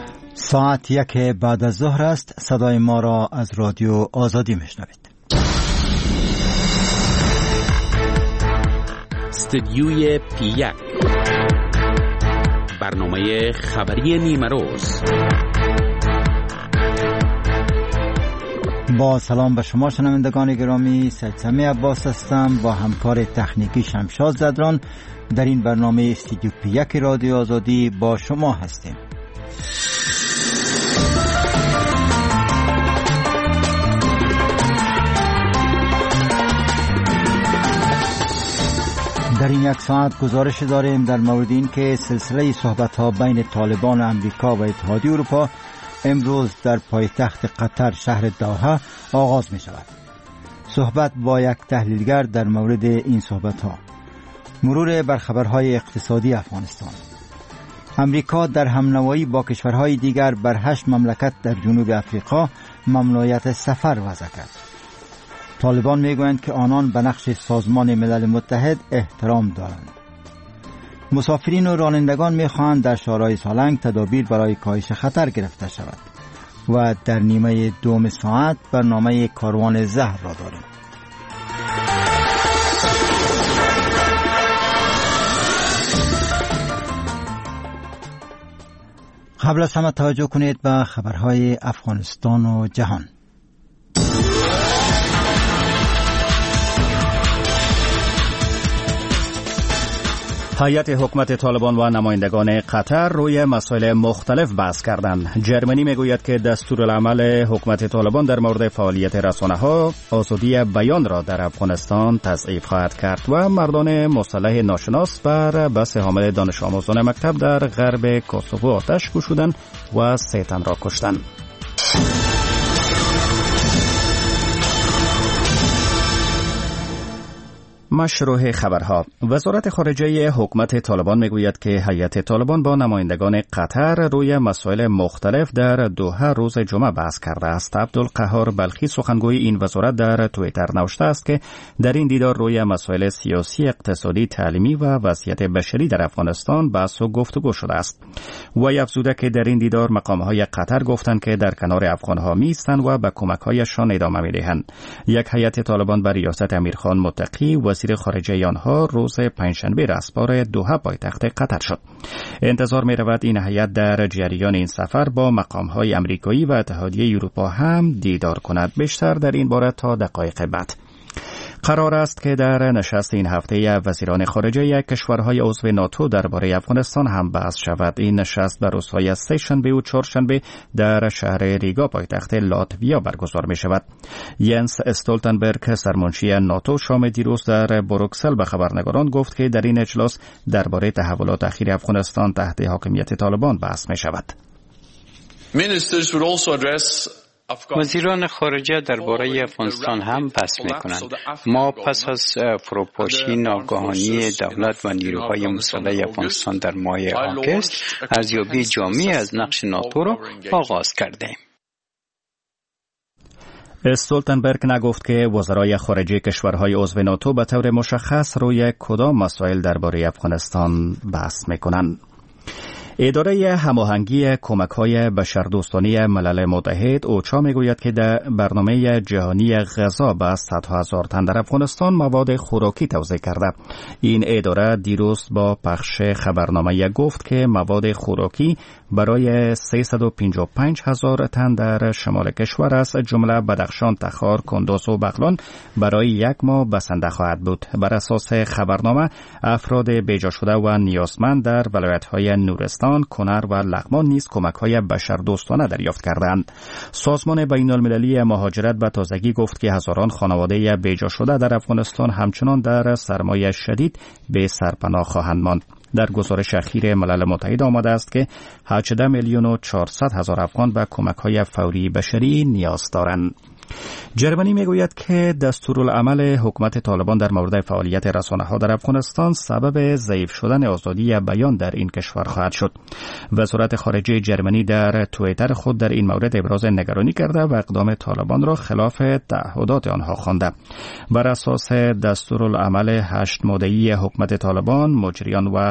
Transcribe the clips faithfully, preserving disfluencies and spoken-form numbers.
ساعت یک بعد از ظهر است. صدای ما را از رادیو آزادی میشنوید. استدیوی پی یک، برنامه خبری نیمروز. با سلام به شما شنوندگان گرامی، سید سمی عباس هستم با همکار تکنیکی شمشاد زدران. در این برنامه استدیو پی یک رادیو آزادی با شما هستیم. در این یک ساعت گزارش داریم در مورد این که سلسله صحبت‌ها بین طالبان امریکا و اتحادیه اروپا امروز در پایتخت قطر شهر دوحه آغاز می شود. صحبت با یک تحلیلگر در مورد این صحبت‌ها. مرور بر خبرهای اقتصادی افغانستان. امریکا در همنوایی با کشورهای دیگر بر هشت مملکت در جنوب افریقا ممنوعیت سفر وضع کرد. طالبان میگویند که آنان به نقش سازمان ملل متحد احترام دارند. مسافرین و رانندگان میخواهند در شهرهای سالنگ تدابیر برای کاهش خطر گرفته شود. و در نیمه دوم ساعت برنامه کاروان زهر را داریم. قبل از همه توجه کنید به خبرهای افغانستان و جهان. هیئت حکومت طالبان و نمایندگان قطر روی مسائل مختلف بحث کردند. جرمنی میگوید که دستورالعمل حکومت طالبان در مورد فعالیت رسانه‌ها آزادی بیان را در افغانستان تضعیف خواهد کرد و مردان مسلح ناشناس بر بس حامل دانش آموزان مکتب در غرب کوسوو آتش گشودند و سه تن را کشتند. مشروع خبرها. وزارت خارجه حکومت طالبان میگوید که هیئت طالبان با نمایندگان قطر روی مسائل مختلف در دوحه روز جمعه بحث کرده است. عبدالقهار بلخی سخنگوی این وزارت در توییتر نوشته است که در این دیدار روی مسائل سیاسی، اقتصادی، تعلیمی و وضعیت بشری در افغانستان بحث و گفتگو شده است. وی افزوده که در این دیدار مقامهای قطر گفتند که در کنار افغانها می‌ایستند و به کمک‌هایشان ادامه می‌دهند. یک هیئت طالبان بر ریاست امیرخان متقی وزیر خارجه آنها روز پنجشنبه رسپار دوحه پایتخت قطر شد. انتظار می رود این هیئت در جریان این سفر با مقام‌های امریکایی و اتحادیه اروپا هم دیدار کند. بیشتر در این باره تا دقایق بعد. قرار است که در نشست این هفته وزیران خارجه کشورهای عضو ناتو درباره افغانستان هم بحث شود. این نشست در روزهای سه‌شنبه و چهارشنبه در شهر ریگا پایتخت لاتویا برگزار می شود. ینس استولتنبرگ سرمنشی ناتو شام دیروز در بروکسل به خبرنگاران گفت که در این اجلاس درباره تحولات اخیر افغانستان تحت حاکمیت طالبان بحث می شود. وزیران خارجه درباره افغانستان هم بحث می‌کنند. ما پس از فروپاشی ناگهانی دولت و نیروهای مسلح افغانستان در ماه آگوست ارزیابی جامعی از نقش ناتو را آغاز کردیم. استولتنبرگ نگفت که وزرای خارجه کشورهای عضو ناتو به طور مشخص روی کدام مسائل درباره افغانستان بحث می‌کنند. اداره هماهنگی کمک‌های بشردوستانه ملل متحد اوچا میگوید که در برنامه جهانی غذا به صدها هزار تن در افغانستان مواد خوراکی توزیع کرده. این اداره دیروز با پخش خبرنامه گفت که مواد خوراکی برای سیصد و پنجاه و پنج هزار تن در شمال کشور است، جمله بدخشان، تخار، کندوز و بغلان برای یک ماه بسنده خواهد بود. بر اساس خبرنامه افراد بیجا شده و نیازمند در ولایت‌های نورستان، کنر و لغمان نیز کمک‌های بشردوستانه دریافت کردند. سازمان بین‌المللی مهاجرت به تازگی گفت که هزاران خانواده بیجا شده در افغانستان همچنان در سرمایه شدید به سرپناه خواهند ماند. در گزارش اخیر ملل متحد آمده است که هجده میلیون و چهارصد هزار افغان به کمک‌های فوری بشری نیاز دارند. جرمنی میگوید که دستورالعمل حکومت طالبان در مورد فعالیت رسانه‌ها در افغانستان سبب ضعیف شدن آزادی بیان در این کشور خواهد شد. وزارت خارجه جرمنی در توییتر خود در این مورد ابراز نگرانی کرده و اقدام طالبان را خلاف تعهدات آنها خوانده. بر اساس دستورالعمل هشت ماده‌ای حکومت طالبان، مجریان و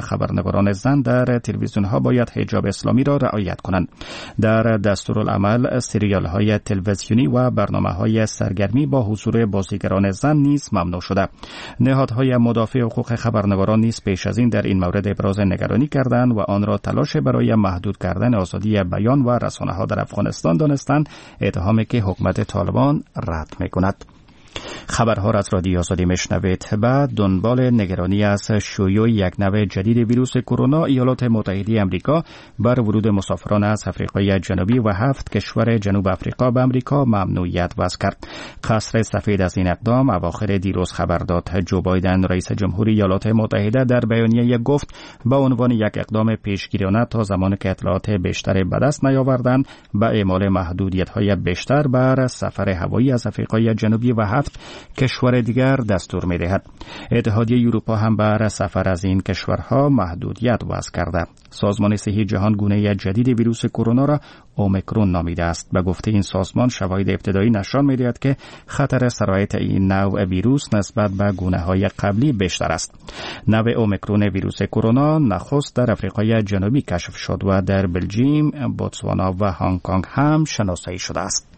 خبرنگاران زن در تلویزیون ها باید حجاب اسلامی را رعایت کنند. در دستورالعمل سریال های تلویزیونی و برنامه های سرگرمی با حضور بازیگران زن نیز ممنوع شده. نهادهای مدافع حقوق خبرنگاران نیز پیش از این در این مورد ابراز نگرانی کردند و آن را تلاش برای محدود کردن آزادی بیان و رسانه ها در افغانستان دانستند، اتهامی که حکومت طالبان رد می‌کند. خبرها را از رادیو آزادی میشنوید. بعد دنبال نگرانی از شیوع یک نوع جدید ویروس کرونا، ایالات متحده آمریکا بر ورود مسافران از آفریقای جنوبی و هفت کشور جنوب آفریقا به آمریکا ممنوعیت وضع کرد. قصر سفید از این اقدام اواخر دیروز خبر داد. جو بایدن رئیس جمهوری ایالات متحده در بیانیه گفت با عنوان یک اقدام پیشگیرانه تا زمانی که اطلاعات بیشتر به دست نیاوردند به اعمال محدودیت‌های بیشتر بر سفر هوایی از آفریقای جنوبی و هفت کشور دیگر دستور می‌دهد. اتحادیه اروپا هم بر سفر از این کشورها محدودیت وضع کرده. سازمان صحی جهان گونه جدید ویروس کرونا را اومیکرون نامیده است. به گفته این سازمان شواهد ابتدایی نشان می‌دهد که خطر سرایت این نوع ویروس نسبت به گونه‌های قبلی بیشتر است. نوع اومیکرون ویروس کرونا نخست در آفریقای جنوبی کشف شد و در بلژیم، بوتسوانا و هنگ کنگ هم شناسایی شده است.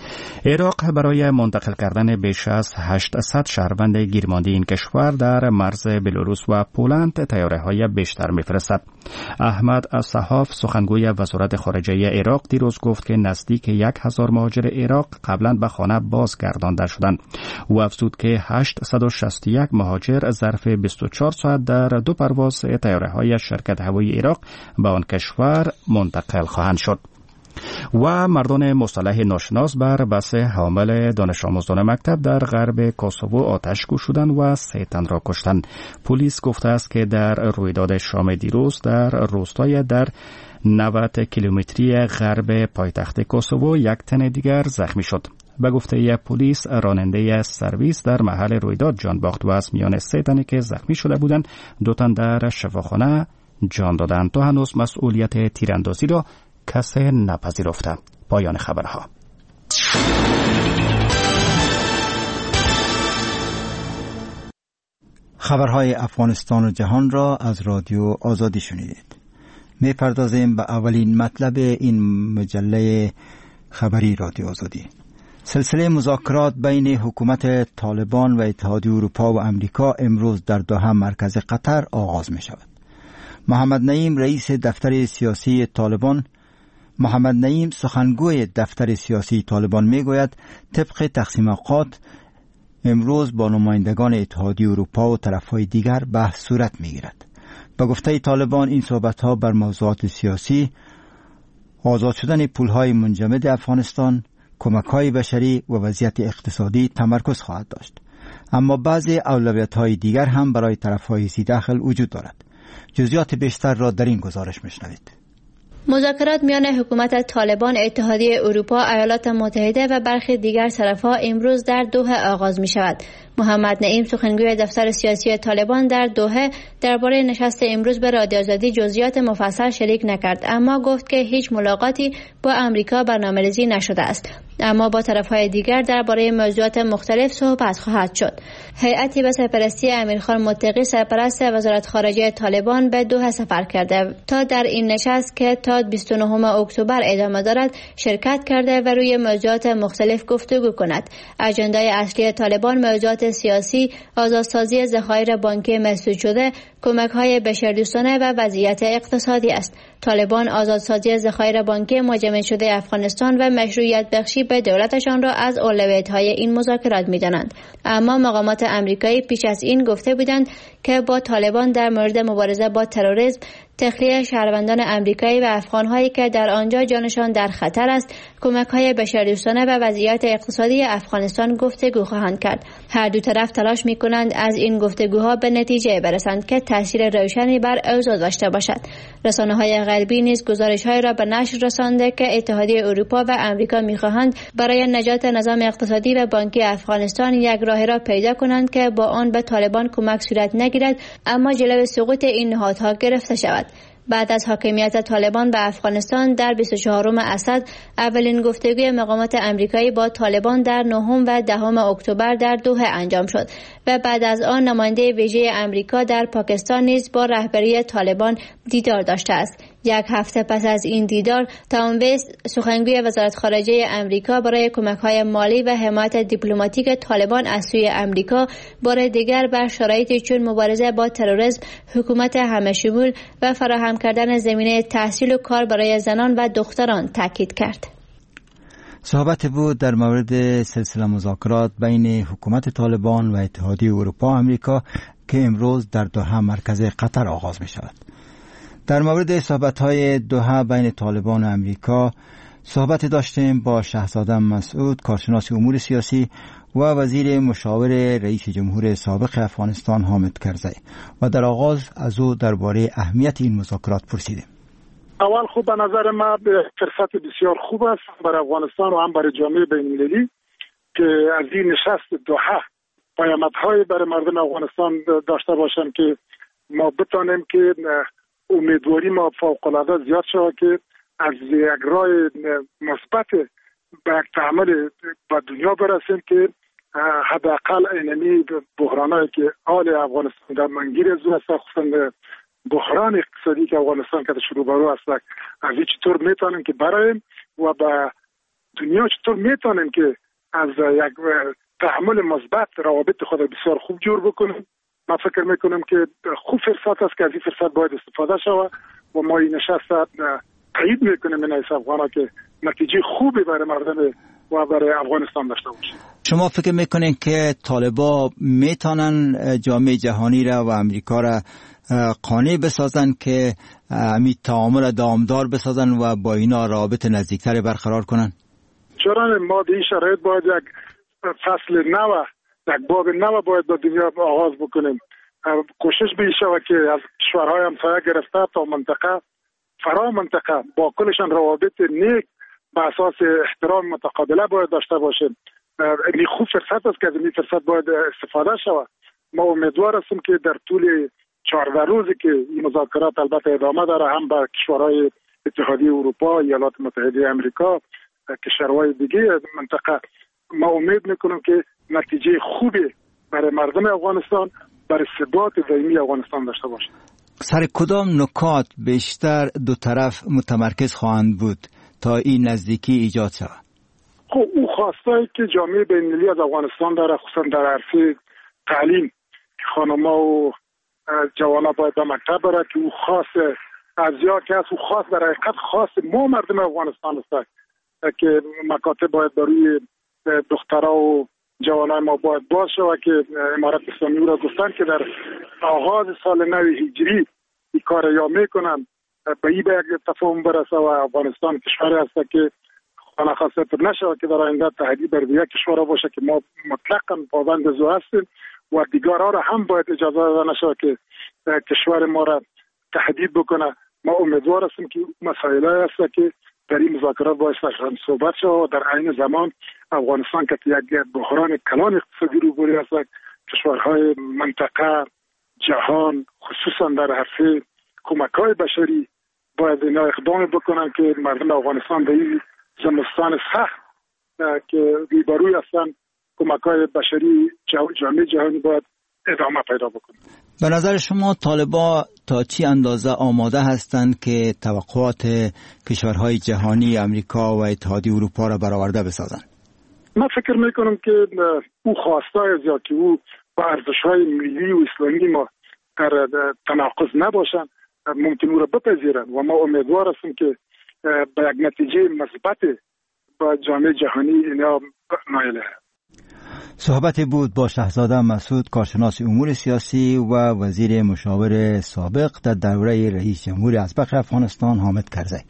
عراق برای منتقل کردن بیش از هشتصد شهروند گیرمانده این کشور در مرز بلاروس و پولند طیاره‌های بیشتر می‌فرستد. احمد الصحاف سخنگوی وزارت خارجه عراق دیروز گفت که نزدیک یک هزار مهاجر عراق قبلا به خانه بازگردانده شدند. او افزود که هشتصد و شصت و یک مهاجر ظرف بیست و چهار ساعت در دو پرواز طیاره‌های شرکت هوایی عراق به آن کشور منتقل خواهند شد. و مردان مسلح ناشناس بر بس حامل دانش آموزان مکتب در غرب کوسوو آتش گشودند و سه تن را کشتند. پلیس گفته است که در رویداد شام دیروز در روستای در نود کیلومتری غرب پایتخت کوسوو یک تن دیگر زخمی شد. به گفته پلیس راننده سرویس در محل رویداد جان باخت و از میان سه تنی که زخمی شده بودند دو تن در شفاخانه جان دادند. تا هنوز مسئولیت تیراندازی را کسی نپذیرفته. پایان خبرها. خبرهای افغانستان و جهان را از رادیو آزادی شنیدید. می پردازیم به اولین مطلب این مجله خبری رادیو آزادی. سلسله مذاکرات بین حکومت طالبان و اتحادیه اروپا و امریکا امروز در دوحه مرکز قطر آغاز می شود. محمد نعیم رئیس دفتر سیاسی طالبان محمد نعیم سخنگوی دفتر سیاسی طالبان می گوید طبق تقسیم اوقات امروز با نمایندگان اتحادیه اروپا و طرفهای دیگر بحث صورت می گیرد. به گفته طالبان این صحبت ها بر موضوعات سیاسی، آزاد شدن پولهای منجمد افغانستان، کمک های بشری و وضعیت اقتصادی تمرکز خواهد داشت. اما بعضی اولویت های دیگر هم برای طرفهای سی داخل وجود دارد. جزئیات بیشتر را در این گزارش میشنوید. مذاکرات میان حکومت طالبان، اتحادیه اروپا، ایالات متحده و برخی دیگر طرفها امروز در دوحه آغاز می شود. محمد نعیم سخنگوی دفتر سیاسی طالبان در دوحه درباره نشست امروز به رادیو آزادی جزئیات مفصل شریک نکرد، اما گفت که هیچ ملاقاتی با امریکا برنامه‌ریزی نشده است، اما با طرفهای دیگر درباره موضوعات مختلف صحبت خواهد شد. هیئتی به سرپرستی امیرخان متقی سرپرست وزارت خارجه طالبان به دوحه سفر کرده تا در این نشست که تا بیست و نهم اکتبر ادامه دارد شرکت کرده و روی موضوعات مختلف گفتگو کند. اجندای اصلی طالبان موضوعات سیاسی، آزادسازی ذخایر بانکی مسدود شده، کمک‌های بشردوستانه و وضعیت اقتصادی است. طالبان آزادسازی ذخایر بانکی مجمع شده افغانستان و مشروعیت بخشی به دولتشان را از اولویت‌های این مذاکرات می‌دانند. اما مقامات آمریکایی پیش از این گفته بودند که با طالبان در مورد مبارزه با تروریسم، تخلیه شهروندان آمریکایی و افغان‌هایی که در آنجا جانشان در خطر است، کمک‌های بشردوستانه و وضعیت اقتصادی افغانستان گفتگو خواهند کرد. هر دو طرف تلاش می‌کنند از این گفتگوها به نتیجه برسند که تاثیر روشنی بر اوضاع داشته باشد. رسانه‌های غربی نیز گزارش‌هایی را به نشر رسانده که اتحادیه اروپا و آمریکا می‌خواهند برای نجات نظام اقتصادی و بانکی افغانستان یک راه را پیدا کنند که با آن به طالبان کمک صورت نگیرد، اما جلوی سقوط این نهادها گرفته شود. بعد از حاکمیت طالبان به افغانستان در بیست و چهارم اسد اولین گفتگوی مقامات امریکایی با طالبان در نهم و دهم اکتبر در دوحه انجام شد و بعد از آن نماینده ویژه امریکا در پاکستان نیز با رهبری طالبان دیدار داشته است. یک هفته پس از این دیدار، تام ویس سخنگوی وزارت خارجه امریکا برای کمک‌های مالی و حمایت دیپلماتیک طالبان از سوی امریکا بار دیگر بر شرایطی چون مبارزه با تروریسم، حکومت همه‌شمول و فراهم کردن زمینه تحصیل و کار برای زنان و دختران تاکید کرد. صحبت بود در مورد سلسله مذاکرات بین حکومت طالبان و اتحادیه اروپا و امریکا که امروز در دوحه مرکز قطر آغاز می شود. در مورد صحبت‌های دوحه بین طالبان و امریکا صحبت داشتیم با شهزاده مسعود، کارشناس امور سیاسی و وزیر مشاور رئیس جمهور سابق افغانستان حامد کرزی و در آغاز از او درباره اهمیت این مذاکرات پرسیدیم. اول خوب به نظر ما فرصت بسیار خوب است برای افغانستان و هم برای جامعه بین‌المللی که از این نشست دوحه پیامدهای برای مردم افغانستان داشته باشند که ما بتانیم که امیدواری ما فوق‌العاده زیاد شود که از یک راه مثبت به یک تعامل با دنیا برسیم که حداقل اینمی بحرانایی که حال افغانستان در منگیر از او است، خصوصا بحران اقتصادی که افغانستان که شروع برو است، از این چطور میتونیم که برایم و با دنیا چطور میتونیم که از یک تعامل مثبت روابط خود بسیار خوب جور بکنیم. من فکر میکنم که خوب فرصت است که از این فرصت باید استفاده شود و ما این نشست تایید میکنیم این ایس افغانا که نتیجه خوبی برای مردم و برای افغانستان داشته باشه. شما فکر میکنین که طالبا میتونن جامعه جهانی را و امریکا را قانع بسازن که می تعامل دامدار بسازن و با اینا رابط نزدیکتر برقرار کنن؟ چرا ما در این شرایط باید یک فصل نو، یک باب نو باید با دنیا آغاز بکنیم. کوشش به این شود که از کشورهای همسایه گرفته تا منطقه فرا منطقه با کلشان روابط نیک به اساس احترام متقابله باید داشته باشیم. این خوب فرصت است که از این فرصت باید استفاده شود. ما امیدوار هستیم که در طول چهارده روزی که این مذاکرات البته ادامه داره، هم با کشورهای اتحادیه اروپا، ایالات متحده آمریکا، کشورهای دیگه منطقه، ما امید میکنم که نتیجه خوبی برای مردم افغانستان، برای ثبات دائمی افغانستان داشته باشه. سر کدام نکات بیشتر دو طرف متمرکز خواهند بود تا این نزدیکی ایجاد شود؟ خب او خواستایی که جامعه بین‌المللی از افغانستان داره، خصوصا در عرصه تعلیم، خانم‌ها و جوانا باید به مکتب بره، که او خاص از یا که از او خاص در حقیقت خاص ما مردم افغانستان است که مکاتب باید بروی دخترها و جوانای ما باید باز شود که امارت اسلامی را گفتن که در آغاز سال نو هجری این کار یا میکنن به این به یک تفاهم برسه و افغانستان کشوری است که خانه خاصه پر نشود که در آینده تهدیدی بر دیگر کشورها باشه که ما مطلقاً پابند از او هستیم و دیگرها را هم باید اجازه داده نشود که کشور ما را تهدید بکنه. ما امیدوار هستیم که مسائلی هست که در این مذاکرات باید صحبت شود و در عین زمان افغانستان که یک بحران کلان اقتصادی روبرو است، کشورهای منطقه، جهان، خصوصا در عرصه کمک‌های بشری باید اینا اقدام بکنن که مردم افغانستان به این زمستان سخت که روبروی هستن، کمک‌های بشری جامعه جهانی باید ادامه پیدا بکنه. به نظر شما طالبان تا چی اندازه آماده هستند که توقعات کشورهای جهانی امریکا و اتحادیه اروپا را برآورده بسازند؟ من فکر میکنم که او خواستای از یا که او با ارزش‌های ملی و اسلامی ما در تناقض نباشن ممکن او را بپذیرن و ما امیدوار هستیم که به یک نتیجه مثبت با جامعه جهانی اینا نایل. صحبت بود با شهزاده مسعود، کارشناس امور سیاسی و وزیر مشاور سابق در دوره رئیس جمهور اسبق افغانستان حامد کرزی.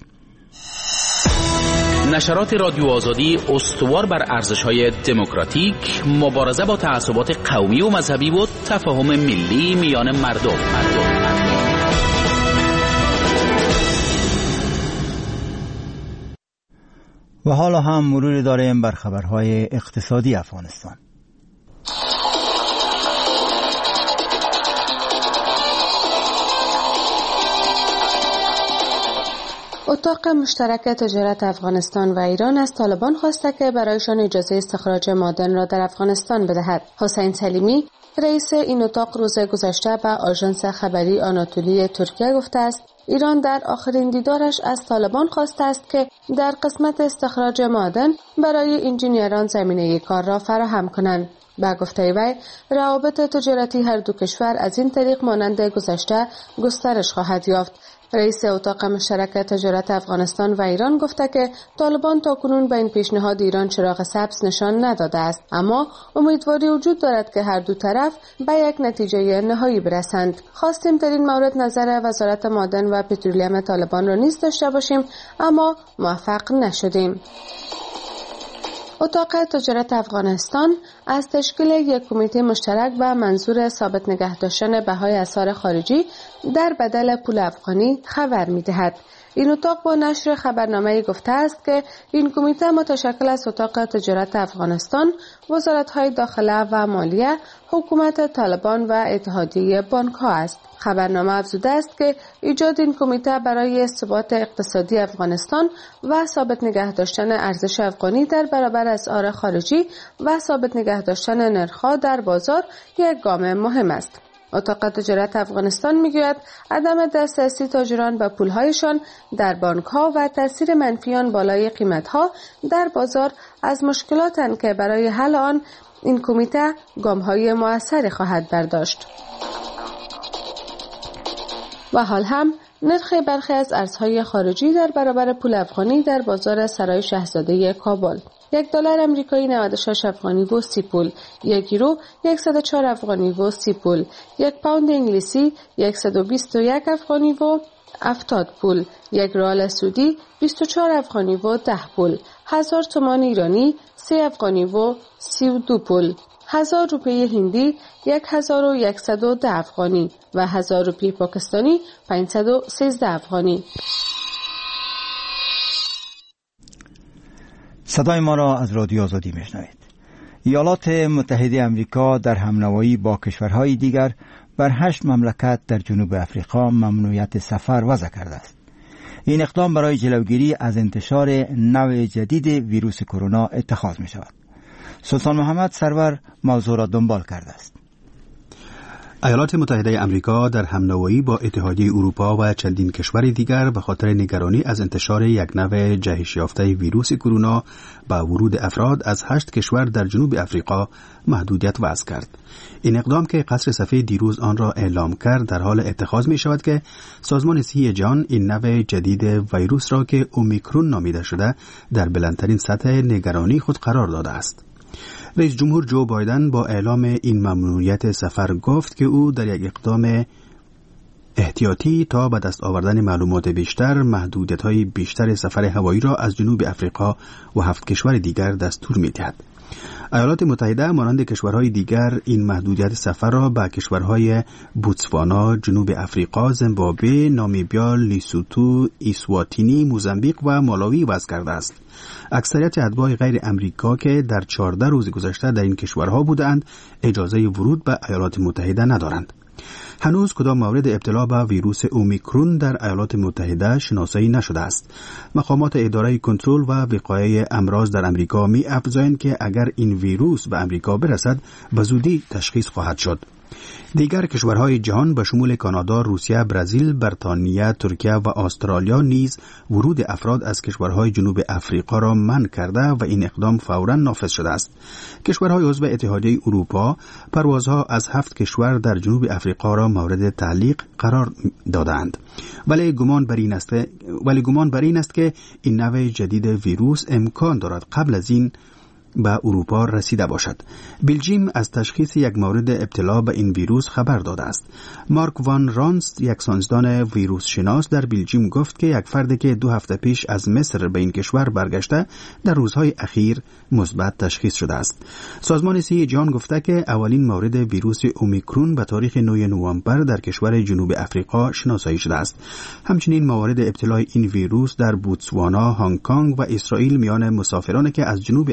نشرات رادیو آزادی استوار بر ارزش‌های دموکراتیک، مبارزه با تعصبات قومی و مذهبی و تفاهم ملی میان مردم. مردم. و حالا هم مروری داریم بر خبرهای اقتصادی افغانستان. اتاق مشترک تجارت افغانستان و ایران از طالبان خواسته که برایشان اجازه استخراج معدن را در افغانستان بدهد. حسین سلیمی رئیس این اتاق روز گذشته به آژانس خبری آناتولی ترکیه گفته است ایران در آخرین دیدارش از طالبان خواسته است که در قسمت استخراج معدن برای انجینیران زمینه کار را فراهم کنند. با گفته وی روابط تجارتی هر دو کشور از این طریق مانند گذشته گسترش خواهد یافت. رئیس اتاق مشترک تجارت افغانستان و ایران گفته که طالبان تاکنون به این پیشنهاد ایران چراغ سبز نشان نداده است، اما امیدواری وجود دارد که هر دو طرف به یک نتیجه نهایی برسند. خواستیم در این مورد نظر وزارت معدن و پترولیم طالبان را نیز داشته باشیم، اما موفق نشدیم. اتاق تجارت افغانستان از تشکیل یک کمیته مشترک و منظور ثابت نگه داشتن بهای اسعار خارجی در بدل پول افغانی خبر می‌دهد. این اتاق با نشر خبرنامه‌ای گفته است که این کمیته متشکل از اتاق تجارت افغانستان، وزارت‌های داخله و مالیه، حکومت طالبان و اتحادیه بانک‌ها است. خبرنامه افزوده است که ایجاد این کمیته برای ثبات اقتصادی افغانستان و ثابت نگه داشتن ارزش افغانی در برابر اسعار خارجی و ثابت نگه داشتن نرخ‌ها در بازار یک گام مهم است. اتاق تجارت افغانستان میگوید عدم دسترسی تاجران به پولهایشان در بانک‌ها و تاثیر منفی آن بالای قیمت‌ها در بازار از مشکلاتند که برای حل آن این کمیته گام‌های مؤثری خواهد برداشت. و حال هم نرخ برخی از ارزهای خارجی در برابر پول افغانی در بازار سرای شاهزاده کابل: یک دلار امریکایی نود و شش افغانی و سی پول، یک یورو صد و چهار افغانی و سی پول، یک پوند انگلیسی صد و بیست و یک افغانی و هفتاد پول، یک ریال سعودی بیست و چهار افغانی و ده پول، هزار تومان ایرانی سه افغانی و سی و دو پول، هزار روپیه هندی یک هزار و یکصد و ده افغانی و هزار روپیه پاکستانی پانصد و سیزده افغانی. صدای ما را از رادیو آزادی میشنوید. ایالات متحده آمریکا در همنوایی با کشورهای دیگر بر هشت مملکت در جنوب افریقا ممنوعیت سفر وضع کرده است. این اقدام برای جلوگیری از انتشار نوع جدید ویروس کرونا اتخاذ می شود. سلطان محمد سرور موضوع را دنبال کرده است. ایالات متحده آمریکا در همنوایی با اتحادیه اروپا و چندین کشور دیگر به خاطر نگرانی از انتشار یک نوع جهش یافته ویروس کرونا با ورود افراد از هشت کشور در جنوب افریقا محدودیت وضع کرد. این اقدام که قصر سفید دیروز آن را اعلام کرد در حال اتخاذ می شود که سازمان صحی جهان این نوع جدید ویروس را که اومیکرون نامیده شده در بلندترین سطح نگرانی خود قرار داده است. رئیس جمهور جو بایدن با اعلام این ممنوعیت سفر گفت که او در یک اقدام احتیاطی تا به دست آوردن معلومات بیشتر محدودیت‌های بیشتر سفر هوایی را از جنوب افریقا و هفت کشور دیگر دستور می‌دهد. ایالات متحده مانند کشورهای دیگر این محدودیت سفر را به کشورهای بوتسوانا، جنوب افریقا، زیمبابوه، نامیبیا، لیسوتو، اسواتینی، موزامبیک و مالاوی وضع کرده است. اکثریت اتباع غیر امریکا که در چهارده روز گذشته در این کشورها بودند اجازه ورود به ایالات متحده ندارند. هنوز کدام مورد ابتلا به ویروس اومیکرون در ایالات متحده شناسایی نشده است. مقامات اداره کنترل و وقایع امراض در امریکا می افزایند که اگر این ویروس به امریکا برسد به زودی تشخیص خواهد شد. دیگر کشورهای جهان به شمول کانادا، روسیه، برزیل، بریتانیا، ترکیه و استرالیا نیز ورود افراد از کشورهای جنوب افریقا را منع کرده و این اقدام فوراً نافذ شده است. کشورهای عضو اتحادیه اروپا پروازها از هفت کشور در جنوب افریقا را مورد تعلیق قرار دادند. ولی گمان بر این است ولی گمان بر این است که این نوع جدید ویروس امکان دارد قبل از این به اروپا رسیده باشد. بلژیم از تشخیص یک مورد ابتلا به این ویروس خبر داده است. مارک وان رانست، یک ساینسدان ویروس شناس در بلژیم گفت که یک فردی که دو هفته پیش از مصر به این کشور برگشته در روزهای اخیر مثبت تشخیص شده است. سازمان صحی جهان گفته که اولین مورد ویروس اومیکرون به تاریخ نه نوامبر در کشور جنوب افریقا شناسایی شده است. همچنین موارد ابتلای این ویروس در بوتسوانا، هنگ کنگ و اسرائیل میان مسافرانی که از جنوب افریقا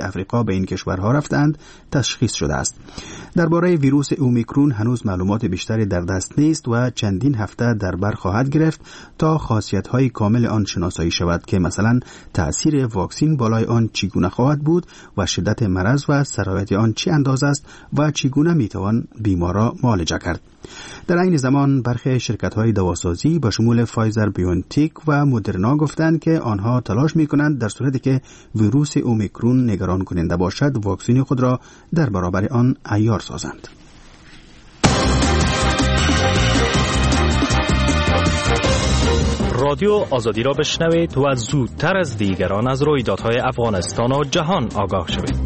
به این کشورها رفتند تشخیص شده است. درباره ویروس اومیکرون هنوز معلومات بیشتری در دست نیست و چندین هفته در بر خواهد گرفت تا خاصیت‌های کامل آن شناسایی شود که مثلا تأثیر واکسین بالای آن چگونه خواهد بود و شدت مرض و سرایت آن چه اندازه است و چگونه میتوان بیمارا معالجه کرد. در این زمان برخی شرکت‌های دواسازی به شمول فایزر بیونتیک و مدرنا گفتند که آنها تلاش می‌کنند در صورتی که ویروس اومیکرون نگران کننده باشد واکسن خود را در برابر آن عیار سازند. رادیو آزادی را بشنوید و زودتر از دیگران از رویدادهای افغانستان و جهان آگاه شوید.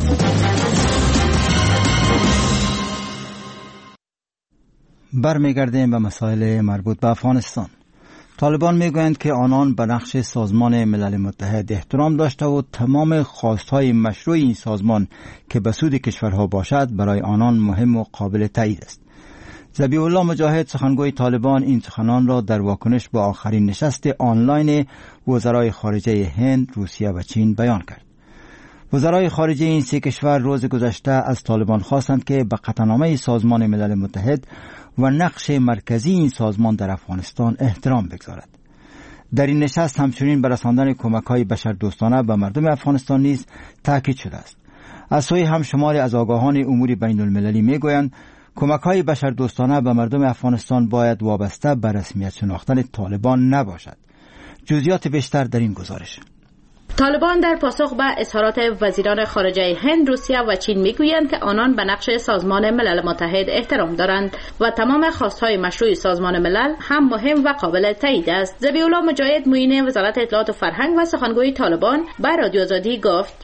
برمیگردیم به مسائل مربوط به افغانستان. طالبان میگویند که آنان به نقش سازمان ملل متحد احترام داشته و تمام خواستهای مشروع این سازمان که به سود کشورها باشد برای آنان مهم و قابل تایید است. ذبیح الله مجاهد سخنگوی طالبان این سخنان را در واکنش به آخرین نشست آنلاین وزرای خارجه هند، روسیه و چین بیان کرد. وزرای خارجه این سه کشور روز گذشته از طالبان خواستند که به قطعنامه سازمان ملل متحد و نقش مرکزی این سازمان در افغانستان احترام بگذارد. در این نشست همچنین به رساندن کمک‌های بشردوستانه به مردم افغانستان نیز تاکید شده است. از سوی هم شماری از آگاهان امور بین المللی میگویند کمک‌های بشردوستانه به مردم افغانستان باید وابسته به رسمیت شناختن طالبان نباشد. جزئیات بیشتر در این گزارش. طالبان در پاسخ به اظهارات وزیران خارجه هند، روسیه و چین میگویند که آنان به نقش سازمان ملل متحد احترام دارند و تمام خواستهای مشروع سازمان ملل هم مهم و قابل تایید است. ذبیح الله مجاهد معین وزارت اطلاعات و فرهنگ و سخنگوی طالبان به رادیو آزادی گفت: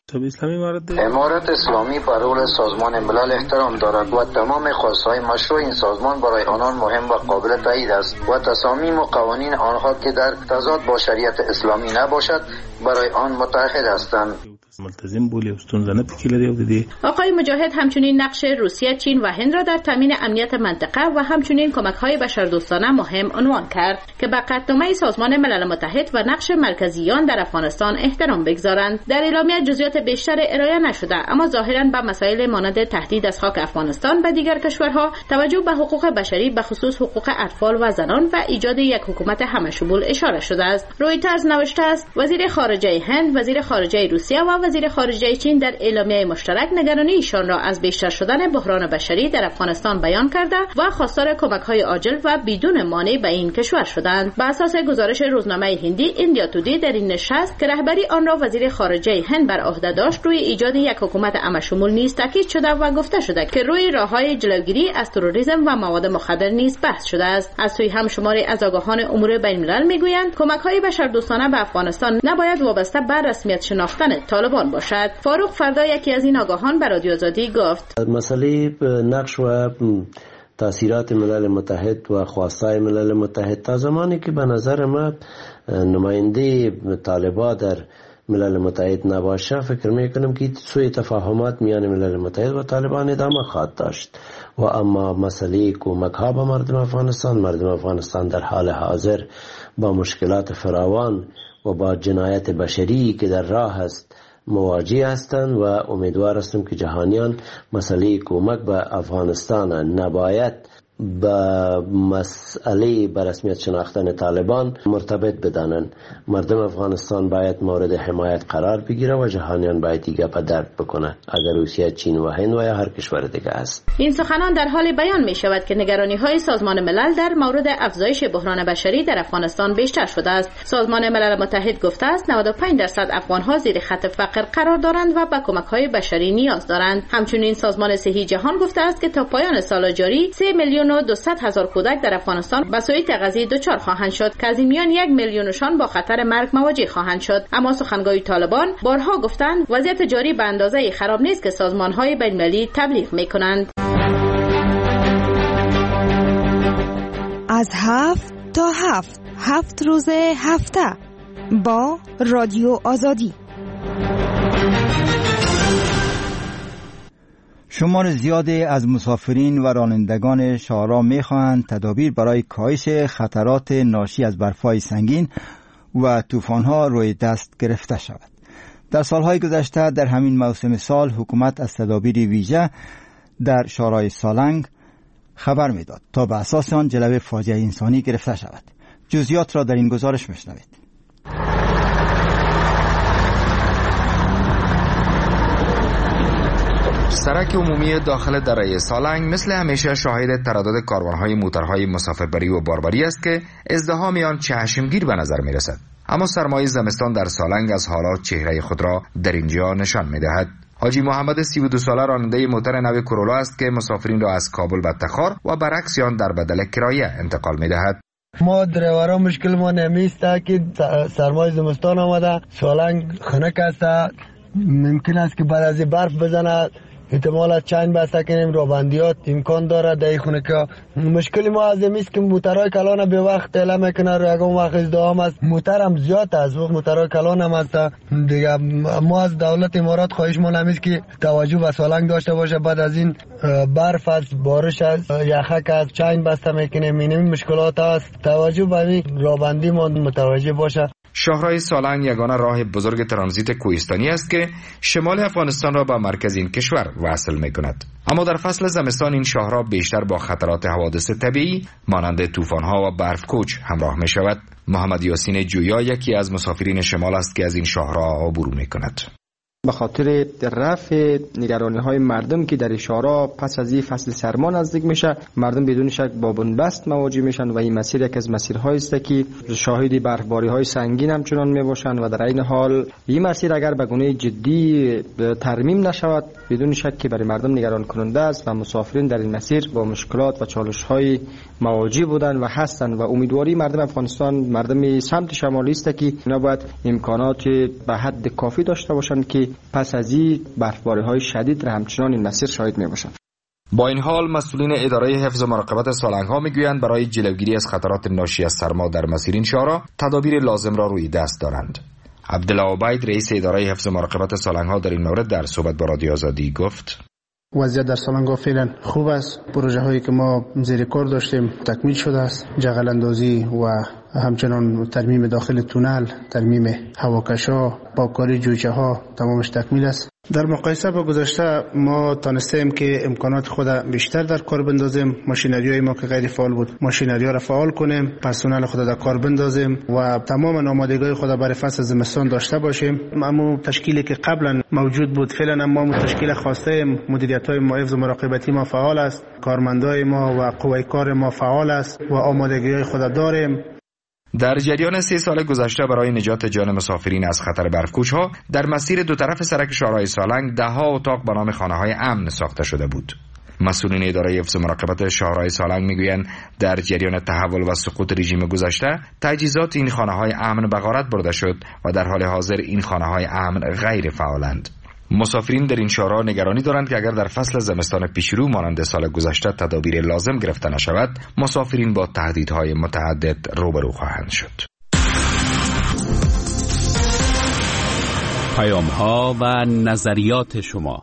امارت اسلامی بر رول سازمان ملل احترام دارد و تمام خواستهای مشروع این سازمان برای آنان مهم و قابل تایید است و تصامیم و قوانین آنها که در تضاد با شریعت اسلامی نباشد برای آن متحد هستند. ملتزم بولی استون زنه تکیلری او دیدی. آقای مجاهد همچنین نقش روسیه، چین و هند را در تامین امنیت منطقه و همچنین کمک‌های بشردوستانه مهم عنوان کرد که به قطعنامه سازمان ملل متحد و نقش مرکزیان در افغانستان احترام بگذارند. در اعلامیه جزئیات بیشتر ارائه نشده، اما ظاهراً به مسائل مانند تهدید از خاک افغانستان به دیگر کشورها، توجه به حقوق بشری به خصوص حقوق اطفال و زنان و ایجاد یک حکومت همه‌شمول اشاره شده است. رویترز نوشته است وزیر خارجه هند، وزیر خارجه روسیه و وزیر خارجه چین در اعلامیه مشترک نگرانی ایشان را از بیشتر شدن بحران بشری در افغانستان بیان کرده و خواستار کمک‌های عاجل و بدون مانع به این کشور شدند. بر اساس گزارش روزنامه هندی ایندیا تودی در این نشست که رهبری آن را وزیر خارجه هند بر عهده داشت، روی ایجاد یک حکومت همه‌شمول نیز تاکید شده و گفته شده که روی راه‌های جلوگیری از تروریسم و مواد مخدر نیز بحث شده است. از سوی هم شماری از آگاهان امور بین‌الملل میگویند کمک‌های بشردوستانه به افغانستان نباید وابسته به رسمیت شناختن طالبان باشد. فاروق فردا یکی از این آگاهان به رادیو آزادی گفت: مسئله نقش و تأثیرات ملل متحد و خواستای ملل متحد تا زمانی که به نظر ما نماینده طالبان در ملل متحد نباشه، فکر میکنم که سوء تفاهمات میان ملل متحد و طالبان ادامه خواهد داشت. و اما مسئله کمک ها به مردم افغانستان، مردم افغانستان در حال حاضر با مشکلات فراوان و با جنایت بشری که در راه است مواجه هستند و امیدوار هستم که جهانیان مسئله کمک به افغانستان نباید با مسئله به رسمیت شناختن طالبان مرتبط بدانند. مردم افغانستان باید مورد حمایت قرار بگیره و جهانیان باید دیگه به درد بکنه، اگر روسیه، چین و هند و یا هر کشور دیگه است. این سخنان در حال بیان می شود که نگرانی های سازمان ملل در مورد افزایش بحران بشری در افغانستان بیشتر شده است. سازمان ملل متحد گفته است نود و پنج درصد افغان ها زیر خط فقر قرار دارند و به کمک های بشری نیاز دارند. همچنین سازمان صحی جهان گفته است که تا پایان سال جاری سه میلیون و دویست هزار کودک در افغانستان به سوی تغذیه دچار خواهند شد که از این میان یک میلیونشان با خطر مرگ مواجه خواهند شد. اما سخنگوی طالبان بارها گفتند وضعیت جاری به اندازه خراب نیست که سازمان‌های بین‌المللی تبلیغ می‌کنند. از هفت تا هفت هفت روز هفته با رادیو آزادی. شمار زیادی از مسافرین و رانندگان شاهراه می‌خواهند تدابیر برای کاهش خطرات ناشی از برف‌های سنگین و طوفان‌ها روی دست گرفته شود. در سالهای گذشته در همین موسم سال حکومت از تدابیر ویژه در شورای سالنگ خبر میداد تا به اساس آن جلوه فاجعه انسانی گرفته شود. جزئیات را در این گزارش میشنوید. سرک عمومی داخل دره سالنگ مثل همیشه شاهد تردد کاروانهای موترهای مسافربری و باربری است که ازدحام آن چشمگیر به نظر می رسد. اما سرمای زمستان در سالنگ از حالات چهره خود را در اینجا نشان می دهد. حاجی محمد سی و دو ساله راننده موتر نو کرولا است که مسافرین را از کابل به تخار و برعکس آن در بدل کرایه انتقال می دهد. ما دریورا مشکل ما نمیسته که سرمای زمستان آمده، سالنگ خنک است، ممکن است که بعد از برف بزنه، احتمال چند بسته کنیم رابندیات امکان داره در خونه که مشکل ما از این است که موترهای کلان به وقت اعلام میکنه رو اگه وقت ازدحام است موتر هم زیاد است وقت موترهای کلان هم است دیگه. ما از دولت امارات خواهش ما نمیست که توجه به سالنگ داشته باشه، بعد از این برف است، بارش است، یخک است، چند بسته میکنیم، این مشکلات است، توجه به این رابندی ما متوجه باشه. شاهراه سالنگ یگانه راه بزرگ ترانزیت کوهستانی است که شمال افغانستان را به مرکز این کشور وصل می کند. اما در فصل زمستان این شاهراه بیشتر با خطرات حوادث طبیعی مانند طوفان‌ها و برف‌کوچ همراه می شود. محمد یاسین جویا یکی از مسافرین شمال است که از این شاهراه عبور می کند. به خاطر رفع نگرانی‌های مردم که در شاهراه پس از این فصل سرما نزدیک میشه، مردم بدون شک با بنبست مواجه میشن و این مسیر یک از مسیرهایی است که شاهد برفباری‌های سنگین همچنان میباشند و در این حال این مسیر اگر به گونه جدی ترمیم نشود بدون شک که برای مردم نگران کننده است و مسافرین در این مسیر با مشکلات و چالش‌های مواجه بودند و هستند و امیدواری مردم افغانستان مردم سمت شمالی است که اینا باید امکانات به حد کافی داشته باشند که پس از این برفباری‌های شدید را همچنان این مسیر شاهد می‌باشند. با این حال مسئولین اداره حفظ و مراقبت سالنگ‌ها میگویند برای جلوگیری از خطرات ناشی از سرما در مسیر این شاهراه تدابیر لازم را روی دست دارند. عبدالله عبید رئیس اداره حفظ و مراقبت سالنگ‌ها در این مورد در صحبت با رادیو آزادی گفت: وضعیت در سالنگ فعلا خوب است. پروژه هایی که ما زیر کار داشتیم تکمیل شده است. جغل اندازی و همچنان ترمیم داخل تونل، ترمیم هواکش‌ها، پاککاری جوجه ها تمامش تکمیل است. در مقایسه با گذشته ما تانستیم که امکانات خود بیشتر در کار بندازیم. ماشینری‌های ما که غیر فعال بود ماشینری‌ها را فعال کنیم، پرسنل خود در کار بندازیم و تمام آمادگی خود برای فصل زمستان داشته باشیم. اما تشکیلی که قبلا موجود بود فعلا ما تشکیل خواسته مدیریت‌های ما حفظ و مراقبتی ما فعال است، کارمندای ما و قوه کار ما فعال است و آمادگی‌های خود داریم. در جریان سه سال گذشته برای نجات جان مسافرین از خطر برفکوچ‌ها در مسیر دو طرف سرک شاهراه سالنگ ده ها اتاق به نام خانه‌های امن ساخته شده بود. مسئولین اداره حفظ و مراقبت شاهراه سالنگ میگویند در جریان تحول و سقوط رژیم گذشته تجهیزات این خانه‌های امن به غارت برده شد و در حال حاضر این خانه‌های امن غیر فعالند. مسافرین در این شاهراه نگرانی دارند که اگر در فصل زمستان پیشرو مانند سال گذشته تدابیر لازم گرفته نشود، مسافرین با تهدیدهای متعدد روبرو خواهند شد. پیام‌ها و نظریات شما.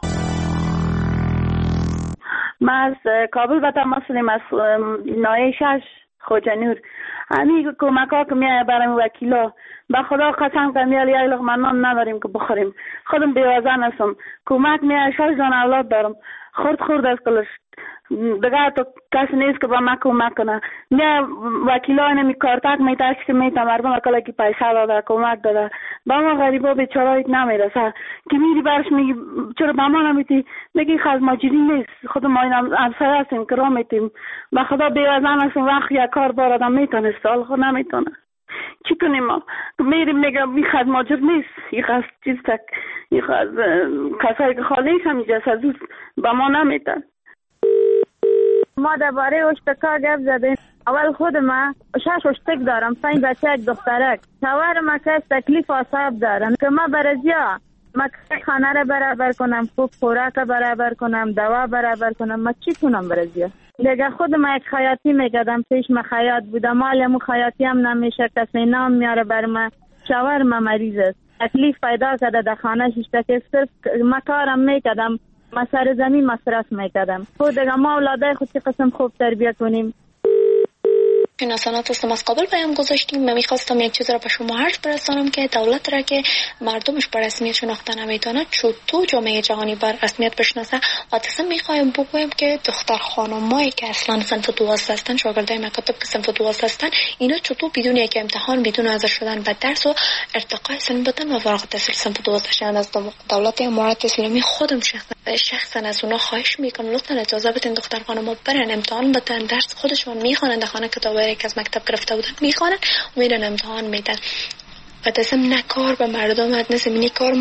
ما از کابل به تماس داریم، از نایه شش خوجانور. همین کمک ها که میایه برام وکیلا به خدا قسم کنم یه یک لقمه نان نداریم که بخوریم. خودم بیوزن هستم، کمک میایه شش جان اولاد دارم، خورد خورد از کلش دیگه تو کسی نیست که با من کمک کنه. میایه وکیلا اینمی کارتک میتاش که میتا مردم اکلا که پیسه داده کمک داده با ما غریبا بیچارایت نمیرسه که میری برش میگی چرا با ما نمیتی، میگی خز ماجری نیست، خود ما این همسایه هستیم که را میتیم. به خدا بیوزن هستم، وقت یک کار بار آدم میتونه سال خود نمیتونه. چی کنیم ما؟ میریم میگم این خز ماجر نیست، این خز چیز تک، این خز کسایی که خالیش هم اینجا سزوز با ما نمیتن. ما درباره اشتکا گپ زدیم. اول خود ما شش اشتک دارم، پنج بچه یک دخترک. شوهر ما که تکلیف آساب دارن که ما برزیا ما خانه را برابر کنم، خوب خوراک برابر کنم، دوا برابر کنم، ما چی کنم برزیا؟ دیگه خود ما یک خیاطی میکردم، پیش ما خیاط بودم، مالمو خیاطی هم نمیشه، کسی نام میاره بر ما. شوهر ما مریض است، تکلیف پیدا کرده در خانه شش صرف ما کارم میکردم، ما سر زمین مصرف میکردم. خود دیگه ما اولاده خود چه قسم خوب تربیت کنیم. ناسانات هستم از قبل پیام گذاشتیم. من میخواستم یک چیز را به شما عرض برسانم که دولت را که مردمش بر رسمیت شناخته نمیتونه چطور جامعه جهانی بر رسمیت بشناسه. و تصمیم میخوایم بگویم که دختر خانمایی که اصلا صنف دوازده هستن، شاگردای مکاتب که صنف دوازده هستن، اینا چطور بدون یک امتحان، بدون حاضر شدن به درس و ارتقای سن بدن و فارغ التحصیل صنف دوازده شدن از دولت امارات اسلامی خودم شخصا شخصا از اونا خواهش میکنم لطفا اجازه بدین دختر خانم‌ها برن امتحان بدن، درس خودشون میخوانن، در خانه کتابایی که از مکتب گرفته بودن میخوانن و میرن امتحان میدن. و دستم نه کار به مردم نه زمینی کار.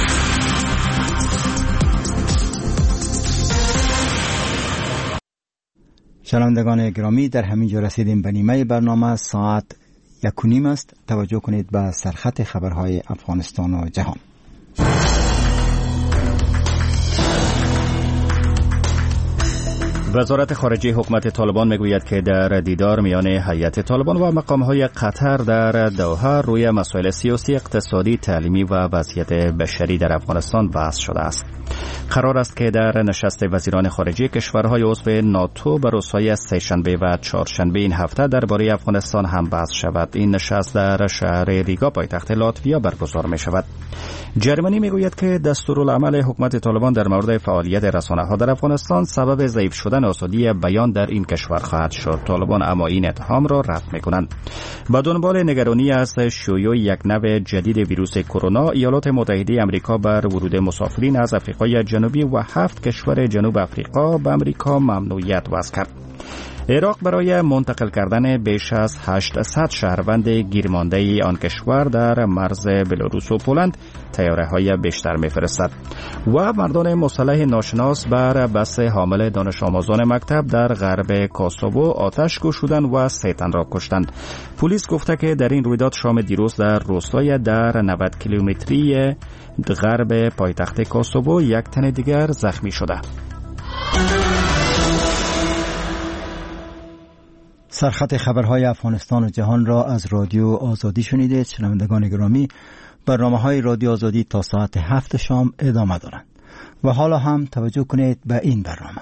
شنوندگان گرامی، در همین جا رسیدیم به نیمه برنامه. ساعت یک و نیم است. توجه کنید به سرخط خبرهای افغانستان و جهان. وزارت خارجه حکومت طالبان میگوید که در دیدار میان هیئت طالبان و مقامهای قطر در دوحه روی مسائل سیاسی، اقتصادی، تعلیمی و وضعیت بشری در افغانستان بحث شده است. قرار است که در نشست وزیران خارجه کشورهای عضو ناتو به روزهای سه‌شنبه و چهارشنبه این هفته درباره افغانستان هم بحث شود. این نشست در شهر ریگا پایتخت لاتویا برگزار می شود. جرمنی میگوید که دستورالعمل حکومت طالبان در مورد فعالیت رسانه‌ها در افغانستان سبب ضعیف شدن آزادی بیان در این کشور خواهد شد. طالبان اما این اتهام را رد می‌کنند. با دنبال نگرانی از شیوع یک نوع جدید ویروس کرونا، ایالات متحده آمریکا بر ورود مسافرین از آفریقای جنوبی و هفت کشور جنوب آفریقا به آمریکا ممنوعیت وضع کرد. عراق برای منتقل کردن بیش از هشتصد شهروند گیرمانده آن کشور در مرز بلاروس و پولند طیاره‌های بیشتر می‌فرستد. و مردان مسلح ناشناس بر بس حامل دانش آموزان مکتب در غرب کوسوو آتش گشودند و سه تن را کشتند. پلیس گفته که در این رویداد شام دیروز در روستای در نود کیلومتری غرب پایتخت کوسوو یک تن دیگر زخمی شده. سرخط خبرهای افغانستان و جهان را از رادیو آزادی شنیدید. شنوندگان گرامی، برنامه‌های رادیو آزادی تا ساعت هفت شام ادامه دارند. و حالا هم توجه کنید به این برنامه.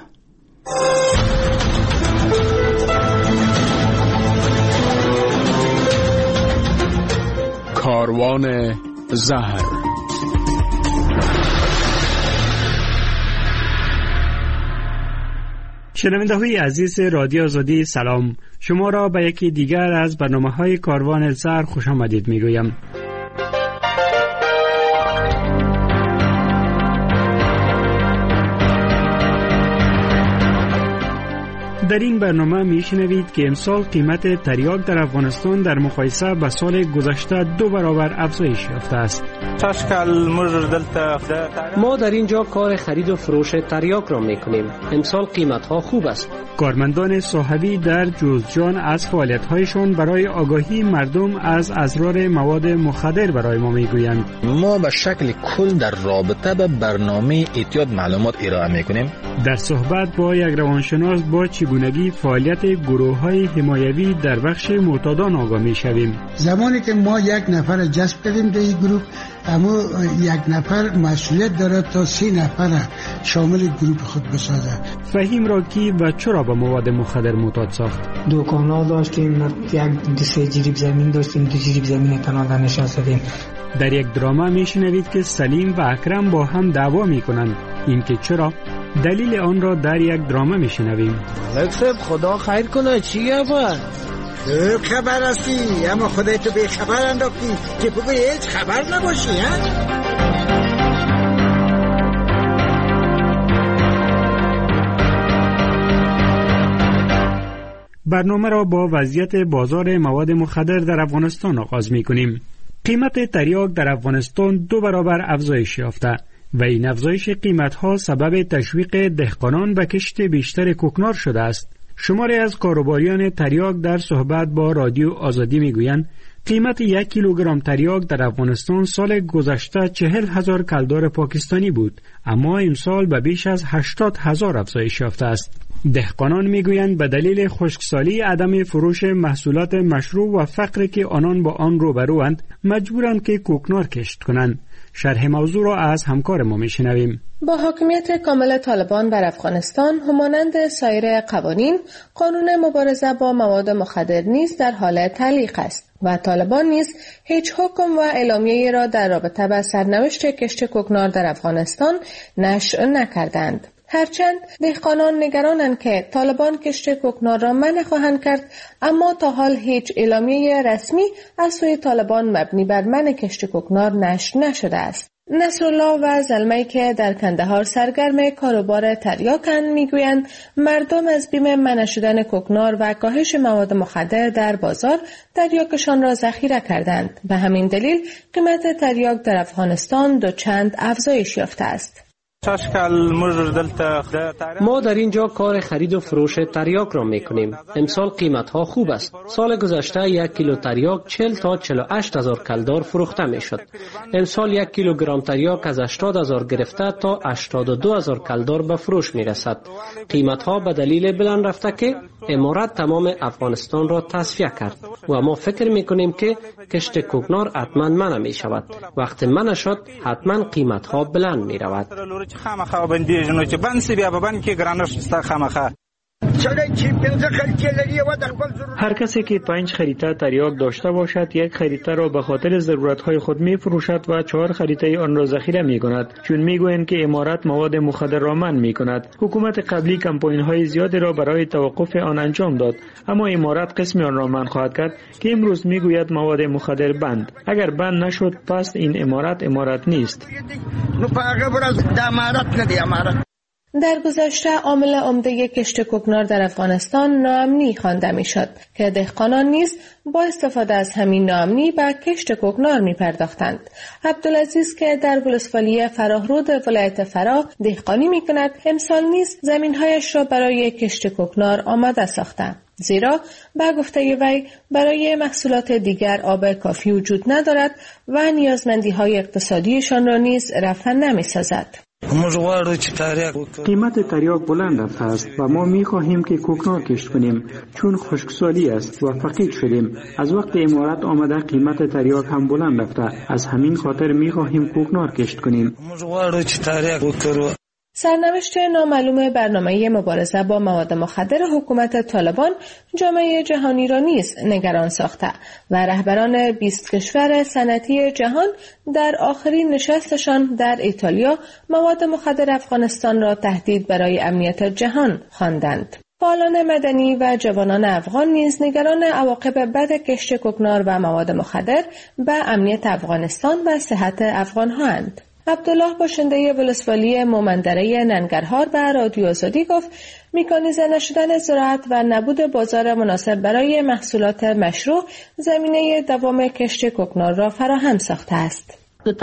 کاروان زهر. شنونده‌های عزیز رادیو آزادی، سلام. شما را به یکی دیگر از برنامه‌های کاروان زهر خوش آمدید می‌گویم. در این برنامه میشنوید که امسال قیمت تریاک در افغانستان در مقایسه با سال گذشته دو برابر افزایش یافته است. ما در اینجا کار خرید و فروش تریاک را میکنیم. امسال قیمت ها خوب است. کارمندان صاحبی در جوزجان از فعالیت‌هایشان برای آگاهی مردم از اضرار مواد مخدر برای ما میگویند. ما به شکل کل در رابطه به برنامه اعتیاد معلومات ارائه میکنیم. در صحبت با یک روانشناس با چگونگی فعالیت گروه‌های حمایوی در بخش معتادان آگاه میشویم. زمانی که ما یک نفر جذب کردیم در این گروه، اما یک نفر مسئولیت داره تا سی نفر شامل گروه خود بسازه. فهیم راکی و چرا به مواد مخدر معتاد ساخت؟ دکانا داشتیم، یک دو سه جریب زمین داشتیم، دو جریب زمین تنها نشستیم. در یک دراما میشنوید که سلیم و اکرم با هم دعوا میکنند. این که چرا؟ دلیل آن را در یک دراما میشنویم. لکسب خدا خیر کنه، چیه با؟ تو خبر هستی، اما خودت تو به خبر انداختی که بگوی هیچ خبر نباشی. ها؟ برنامه را با وضعیت بازار مواد مخدر در افغانستان آغاز می‌کنیم. قیمت تریاک در افغانستان دو برابر افزایش یافته و این افزایش قیمت‌ها سبب تشویق دهقانان به کشت بیشتر کوکنار شده است. شماری از کاروباریان تریاک در صحبت با رادیو آزادی میگویند قیمت یک کیلوگرم تریاک در افغانستان سال گذشته چهل هزار کلدار پاکستانی بود، اما امسال به بیش از هشتاد هزار افزایش یافته است. دهقانان میگویند به دلیل خشکسالی، عدم فروش محصولات مشروع و فقری که آنان با آن روبروند، مجبورند که کوکنار کشت کنند. شرح موضوع را از همکار ما میشنویم. با حاکمیت کامل طالبان بر افغانستان، همانند سایر قوانین، قانون مبارزه با مواد مخدر نیز در حال تعلیق است و طالبان نیز هیچ حکم و اعلامیه‌ای را در رابطه با سرنوشت کشت کوکنار در افغانستان نشر نکردند. هرچند دهقانان نگرانند که طالبان کشت کوکنار را منع خواهند کرد، اما تا حال هیچ اعلامیه رسمی از سوی طالبان مبنی بر منع کشت کوکنار نشر نشده است. نصرالله و زلمه‌ای که در کندهار سرگرم کاروبار تریاکند میگویند مردم از بیم منع شدن کوکنار و کاهش مواد مخدر در بازار تریاکشان را ذخیره کردند. به همین دلیل قیمت تریاک در افغانستان دوچند افزایش یافته است. ما در اینجا کار خرید و فروش تریاک را میکنیم. امسال قیمت ها خوب است. سال گذشته یک کیلو تریاک چهل تا چهل و هشت هزار کلدار فروخته میشد. امسال یک کیلوگرم تریاک از هشتاد هزار گرفته تا هشتاد و دو هزار کلدار به فروش میرسد. قیمت ها به دلیل بلند رفته که امارات تمام افغانستان را تصفیه کرد و ما فکر میکنیم که کشت کوکنار حتما منع می شود. وقتی منع شد حتما قیمت ها بلند می رود. خامخا بندیږي نو چې بند سی بیا به بند کې ګرانښت شته خامخا. هر کسی که پنج خریطه تریاک داشته باشد یک خریطه را به خاطر ضرورتهای خود می فروشد و چهار خریطه آن را ذخیره می کند، چون می گویند که امارات مواد مخدر را منع می کند. حکومت قبلی کمپاین های زیادی را برای توقف آن انجام داد، اما امارات قسم آن را منع خواهد کرد که امروز می گوید مواد مخدر بند. اگر بند نشد پس این امارات امارات نیست. در گذشته عامل عمده کشت کوکنار در افغانستان ناامنی خوانده میشد که دهقانان نیز با استفاده از همین ناامنی به کشت کوکنار می پرداختند. عبدالعزیز که در ولسوالی فراهرود ولایت فرا دهقانی می کند، امسال نیز زمینهایش را برای کشت کوکنار آماده ساخته، زیرا به گفته وی برای محصولات دیگر آب کافی وجود ندارد و نیازمندی های اقتصادیشان را نیز رفع نمی سازد. قیمت تریاک بلند رفته است و ما می خواهیم که کوکنار کشت کنیم، چون خشکسالی است و فقیر شدیم. از وقت امارات آمده قیمت تریاک هم بلند رفته، از همین خاطر می خواهیم کوکنار کشت کنیم. سرنوشت نامعلوم برنامه مبارزه با مواد مخدر حکومت طالبان جامعه جهانی را نیز نگران ساخته و رهبران بیست کشور صنعتی جهان در آخرین نشستشان در ایتالیا مواد مخدر افغانستان را تهدید برای امنیت جهان خواندند. فعالان مدنی و جوانان افغان نیز نگران عواقب بد کشت کوکنار و مواد مخدر به امنیت افغانستان و صحت افغان‌هاند. عبدالله باشنده ولسوالی مومندره ننگرهار به رادیو آزادی گفت مکانیزه نشدن زراعت و نبود بازار مناسب برای محصولات مشروع زمینه دوام کشت کوکنار را فراهم ساخته است.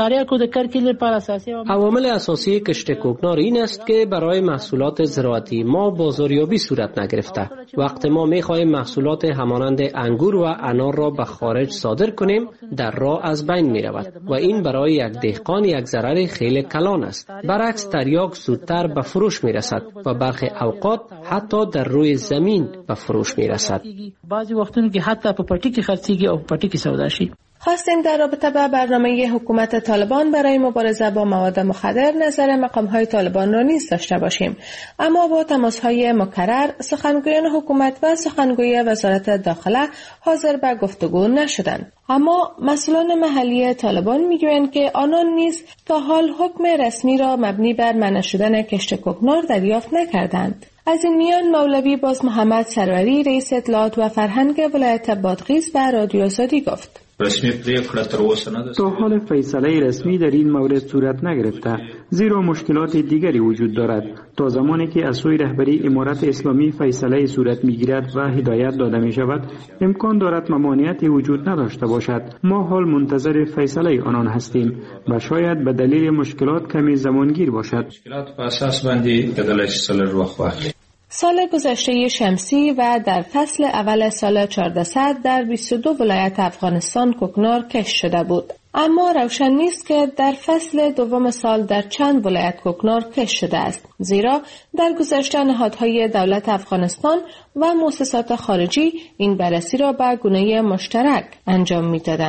عوامل اساسی کشت کوکنار این است که برای محصولات زراعتی ما بازاریابی صورت نگرفته. وقتی ما می‌خواهیم محصولات همانند انگور و انار را به خارج صادر کنیم، در راه از بین می‌رود و این برای یک دهقان یک ضرر خیلی کلان است. برعکس تریاک زودتر به فروش می‌رسد و برخی اوقات حتی در روی زمین به فروش می‌رسد. بعضی وختونه که حتی په پټی کې خرڅيږي او پټی کې سودا شي. خواستیم در رابطه با برنامه حکومت طالبان برای مبارزه با مواد مخدر نظر مقام‌های طالبان را نیز داشته باشیم، اما با تماس‌های مکرر سخنگویان حکومت و سخنگوی وزارت داخله حاضر به گفتگو نشدند. اما مسئولان محلی طالبان میگویند که آنان نیز تا حال حکم رسمی را مبنی بر منع شدن کشت کوکنار دریافت نکردند. از این میان مولوی باز محمد سروری رئیس اطلاعات و فرهنگ ولایت بادغیس به رادیو آزادی گفت رسمی پریکړه تر اوسه نه ده. تا حال فیصله رسمی در این مورد صورت نگرفته، زیرا مشکلات دیگری وجود دارد. تا زمانی که از سوی رهبری امارت اسلامی فیصله صورت میگیرد و هدایت داده می شود، امکان دارد ممانعتی وجود نداشته باشد. ما حال منتظر فیصله آنان هستیم و شاید به دلیل مشکلات کمی زمانگیر باشد. مشکلات په اساس باندې کېدلای شي سلر وخت واخلي. سال گذشته شمسی و در فصل اول سال چهاردهصد در بیست و دو ولایت افغانستان کوکنار کشت شده بود. اما روشن نیست که در فصل دوم سال در چند ولایت کوکنار کشت شده است، زیرا در گذشته نهادهای دولت افغانستان و مؤسسات خارجی این بررسی را به گونه مشترک انجام می‌دادند.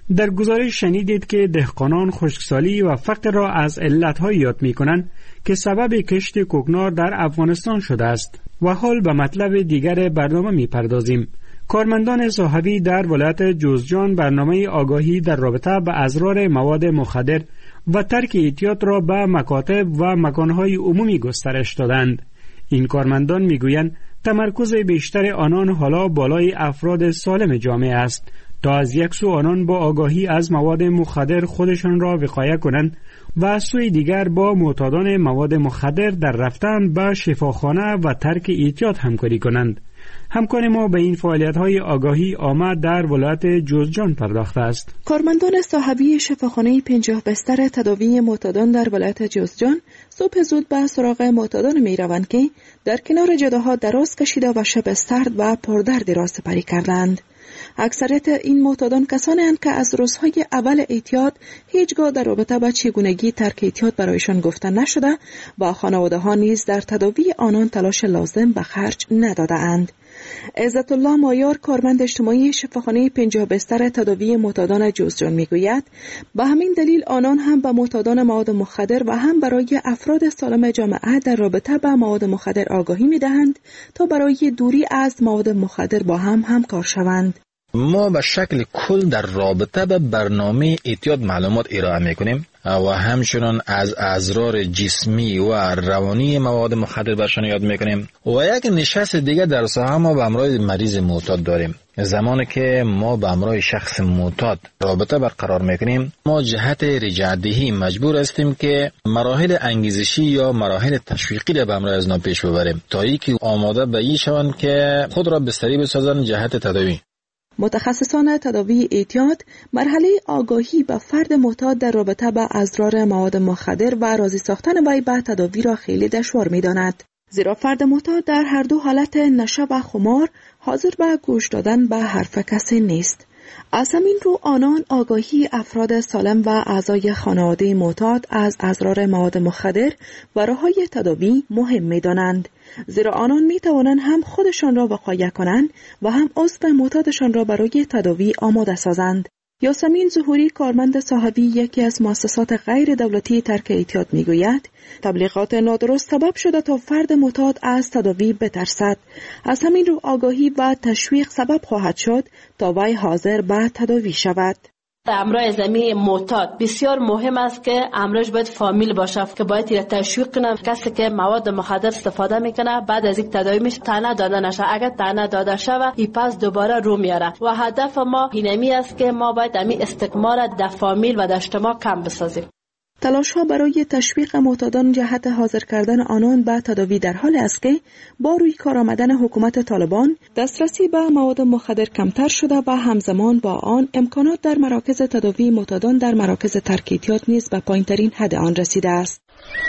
در گزارش شنیدید که دهقانان خشکسالی و فقر را از علت‌های یاد می‌کنند که سبب کشت کوکنار در افغانستان شده است. و حال به مطلب دیگر برنامه می‌پردازیم. کارمندان صحفی در ولایت جوزجان برنامه آگاهی در رابطه با اضرار مواد مخدر و ترک اعتیاد را به مکاتب و مکانهای عمومی گسترش دادند. این کارمندان میگویند تمرکز بیشتر آنان حالا بالای افراد سالم جامعه است تا از یک سو آنان با آگاهی از مواد مخدر خودشان را وقایه کنند و از سوی دیگر با معتادان مواد مخدر در رفتن به شفاخانه و ترک اعتیاد همکاری کنند. همکار ما به این فعالیت‌های آگاهی آمد در ولایت جوزجان پرداخته است. کارمندان صاحبی شفاخانه پنجاه بستر تداوی معتادان در ولایت جوزجان صبح زود به سراغ معتادان می‌روند که در کنار جاده‌ها دراز کشیده و شب سرد و پردردی را سپری کردند. اکثریت این معتادان کسانی اند که از روزهای اول اعتیاد هیچگاه در رابطه با چگونگی ترک اعتیاد برایشان گفته نشده و خانواده‌ها نیز در تداوی آنان تلاش لازم به خرج نداده اند. عزت الله مایار کارمند اجتماعی شفاخانه پنجاه بستر تداوی معتادان جوزجان میگوید به همین دلیل آنان هم به معتادان مواد مخدر و هم برای افراد سالم جامعه در رابطه با مواد مخدر آگاهی میدهند تا برای دوری از مواد مخدر با هم همکار شوند. ما به شکل کل در رابطه به برنامه اعتیاد معلومات ارائه میکنیم و همچنان از اضرار جسمی و روانی مواد مخدر برشان یاد میکنیم و یک نشست دیگه در ساحه ما به همراه مریض معتاد داریم. زمانی که ما به همراه شخص معتاد رابطه برقرار میکنیم ما جهت رجعت‌دهی مجبور هستیم که مراحل انگیزشی یا مراحل تشویقی را به همراه از آنها پیش ببریم تا اینکه آماده به این شوند که خود را بستری بسازند جهت تداوی. متخصصان تداوی اعتیاد مرحله آگاهی به فرد معتاد در رابطه با اضرار مواد مخدر و راضی ساختن وی به تداوی را خیلی دشوار می‌داند، زیرا فرد معتاد در هر دو حالت نشه و خمار حاضر به گوش دادن به حرف کسی نیست. از همین رو آنان آگاهی افراد سالم و اعضای خانواده معتاد از اضرار مواد مخدر و راه‌های تداوی مهم می‌دانند، زیرا آنان می‌توانند هم خودشان را وقایه کنند و هم عضو معتادشان را برای تداوی آماده سازند. یاسمین ظهوری کارمند صاحبی یکی از مؤسسات غیر دولتی ترک اعتیاد میگوید تبلیغات نادرست سبب شده تا فرد معتاد از تداوی بترسد. از همین رو آگاهی و تشویق سبب خواهد شد تا وی حاضر به تداوی شود. امرای زمین معتاد بسیار مهم است که امرش باید فامیل باشه که باید را تشویق کنه. کسی که مواد مخدر استفاده میکنه بعد از یک تداوی میشه تنه داده نشه، اگر تنه داده شود این پس دوباره رو میاره و هدف ما اینمی است که ما باید امی استقمار در فامیل و در اجتماع کم بسازیم. تلاش ها برای تشویق معتادان جهت حاضر کردن آنان به تداوی در حال است که با روی کار آمدن حکومت طالبان دسترسی به مواد مخدر کمتر شده و همزمان با آن امکانات در مراکز تداوی معتادان در مراکز ترک اعتیاد نیز به پایین‌ترین حد آن رسیده است.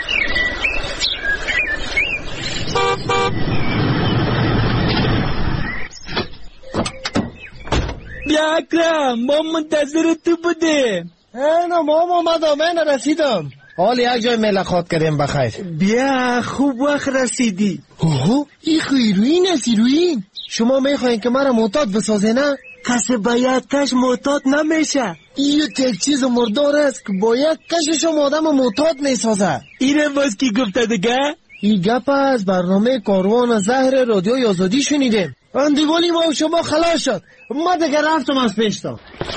بیا اکرم، ما منتظر تو بودیم. اینا ما اومدم، من رسیدم. حال یک جای ملاقات کردیم بخیر. بیا خوب وقت رسیدی. اوه این خیروین است ایروین. شما میخواین که مرا معتاد بسازه نه؟ کسی با یک کش معتاد نمیشه. این یک چیز مردار است که با یک کشش آدم معتاد میسازه. اینه باز کی گفته دیگه؟ این گپ از برنامه کاروان زهر رادیوی آزادی شنیدیم. اندیوالی ما شما خلاص شد. ما دیگه رفتم از پیشتا.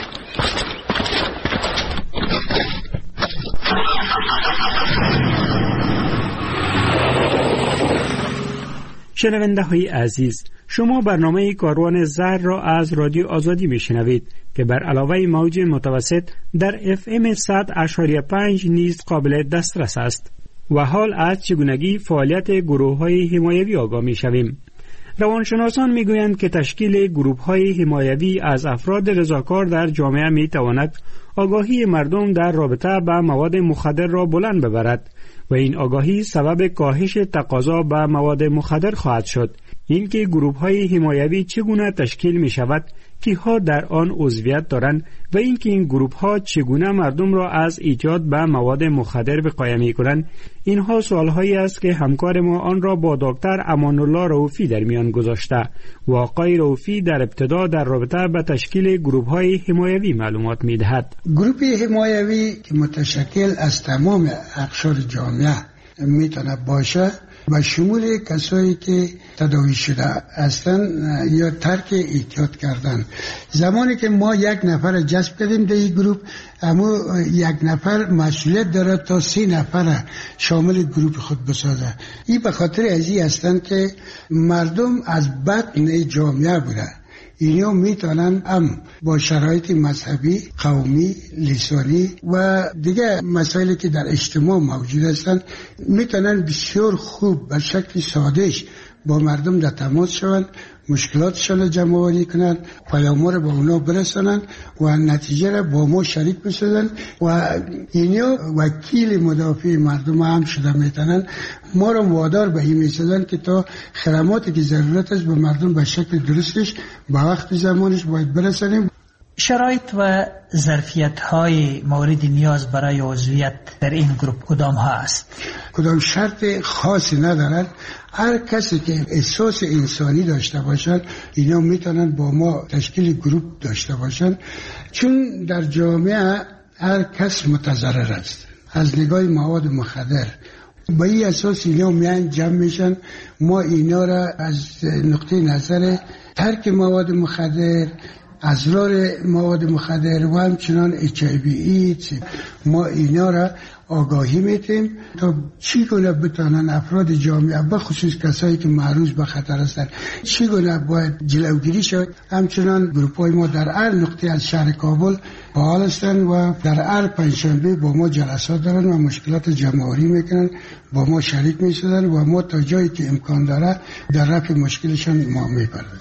شنونده های عزیز، شما برنامه کاروان زهر را از رادیو آزادی میشنوید که بر علاوه موج متوسط در اف ام صد اشاریه پنج نیز قابل دسترس است و حال از چگونگی فعالیت گروه های حمایوی آگاه میشویم. روانشناسان میگویند که تشکیل گروه های حمایوی از افراد رضاکار در جامعه میتواند آگاهی مردم در رابطه با مواد مخدر را بلند ببرد و این آگاهی سبب کاهش تقاضا به مواد مخدر خواهد شد. اینکه گروه های حمایوی چگونه تشکیل می شود کیها در آن عضویت دارند و اینکه این گروه ها چگونه مردم را از ایجاد به مواد مخدر وقایه می‌کنند. اینها سوالهایی است که همکار ما آن را با دکتر امان الله رؤوفی در میان گذاشته و آقای رؤوفی در ابتدا در رابطه به تشکیل گروه های حمایوی معلومات می‌دهد. گروه حمایوی که متشکل از تمام اقشار جامعه میتونه باشه و شمول کسایی که تداوی شده هستند یا ترک اعتیاد کردن. زمانی که ما یک نفر جذب کردیم در این گروه، اما یک نفر مسئولیت داره تا سه نفر شامل گروه خود بسازه. این به خاطر ازی هستند که مردم از بطن جامعه بوده، اینا میتونن هم با شرایط مذهبی، قومی، لسانی و دیگه مسائلی که در اجتماع موجود هستند میتونن بسیار خوب به شکل سادهش با مردم در تماس شوند، مشکلاتشان جمع آوری کنند، پیام را با اونا برسانند و نتیجه را با ما شریک بسازند و اینا وکیل مدافع مردم هم شده میتونن. ما را وادار به این میسازند که تا خدماتی که ضرورت است به مردم به شکل درستش به وقت زمانش باید برسانیم. شرایط و ظرفیت های مورد نیاز برای عضویت در این گروه کدام ها است؟ کدام شرط خاصی ندارد. هر کسی که احساس انسانی داشته باشند اینا میتونن با ما تشکیل گروه داشته باشند، چون در جامعه هر کس متضرر است از نگاه مواد مخدر. با این اساس اینا میان جمع میشن. ما اینا را از نقطه نظر ترک مواد مخدر، اضرار مواد مخدر و همچنان اچ آی وی ایدز ما اینا را آگاهی میتیم تا چگونه بتانن افراد جامعه به خصوص کسایی که معرض به خطر هستند چگونه باید جلوگیری شد. همچنان گروپ‌های ما در هر نقطه از شهر کابل فعال هستند و در هر پنجشنبه با ما جلسات دارن و مشکلات جمع‌آوری میکنن، با ما شریک میشدن و ما تا جایی که امکان داره در رفع مشکلشان ما میپردازیم.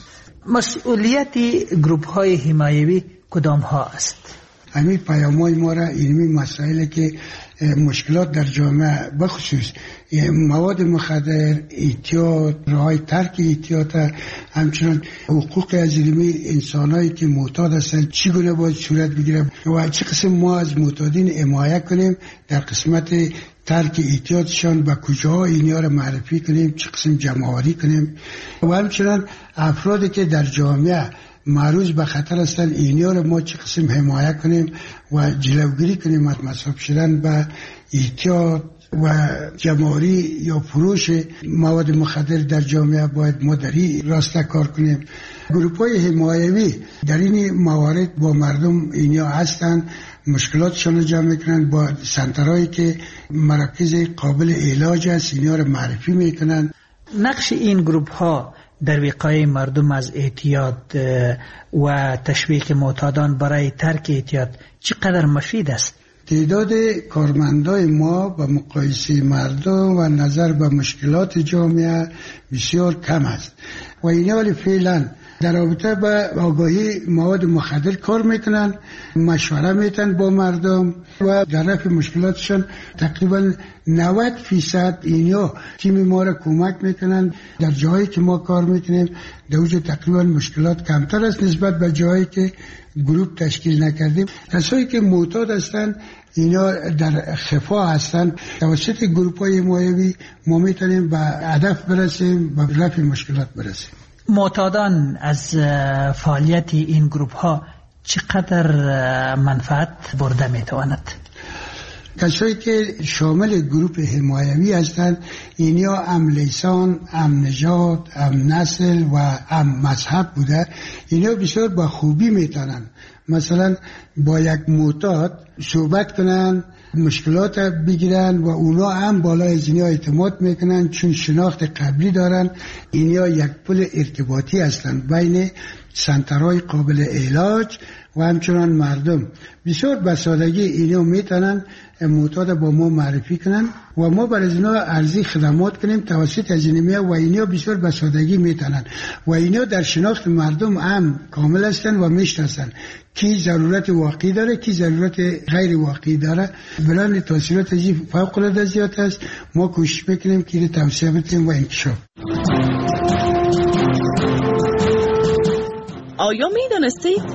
مسئولیت گروپ های حمایوی کدام ها است؟ همین پیام‌های ما را علمی مسائلی که مشکلات در جامعه بخصوص مواد مخدر، اعتیاد، راه‌های ترک اعتیاد، همچنان حقوق از علمی انسانایی که معتاد هستند چگونه باید صورت بگیره و چه قسم ما از معتادین حمایت کنیم در قسمت ترک اعتیادشان و کجاها اینا را معرفی کنیم، چه قسم جمع‌آوری کنیم و همچنان افرادی که در جامعه معرض به خطر هستند اینا را ما چه قسم حمایت کنیم و جلوگیری کنیم از مصاب شدن به اعتیاد و جمع‌آوری یا فروش مواد مخدر در جامعه. باید ما در این راسته کار کنیم. گروپ‌های حمایوی در این موارد با مردم اینا هستند، مشکلاتشان رو جمع میکنن، با سنترهایی که مراکز قابل علاج است اینا رو معرفی میکنن. نقش این گروپ ها در وقایه مردم از اعتیاد و تشویق معتادان برای ترک اعتیاد چقدر مفید است؟ تعداد کارمندای ما با مقایسه مردم و نظر به مشکلات جامعه بسیار کم است و اینا ولی فعلا در رابطه با آگاهی مواد مخدر کار میکنن، مشوره میتن با مردم و در رفع مشکلاتشان تقریبا نود فیصد اینا تیم ما را کمک میکنن. در جایی که ما کار میکنیم در اونجا تقریبا مشکلات کمتر است نسبت به جایی که گروپ تشکیل نکردیم. کسایی که معتاد هستند اینا در خفا هستند. توسط گروپ‌های حمایوی ما میتونیم به هدف برسیم، به رفع مشکلات برسیم. معتادان از فعالیت این گروپ ها چقدر منفعت برده میتواند؟ کسایی که شامل گروپ حمایوی هستند اینا هم لسان، هم نژاد، هم نسل و هم مذهب بوده. اینا بسیار با خوبی میتونن مثلا با یک معتاد صحبت کنن، مشکلات بگیرن و اونا هم بالای از اینا اعتماد میکنن چون شناخت قبلی دارن. اینا یک پل ارتباطی هستند بین سنترهای قابل علاج و همچنان مردم. بسیار بسادگی اینا میتونن معتاد با ما معرفی کنن و ما برای اینا عرضی خدمات کنیم توسط از اینمیه و اینا بسیار بسادگی میتونن و اینا در شناخت مردم هم کامل هستن و میشناسن کی ضرورت واقعی داره کی ضرورت غیر واقعی داره. بلان تاثیرات ازی فوق العاده زیاد است. ما کوشش میکنیم که توسعه بدیم و انکشاف. آیا می دانستید؟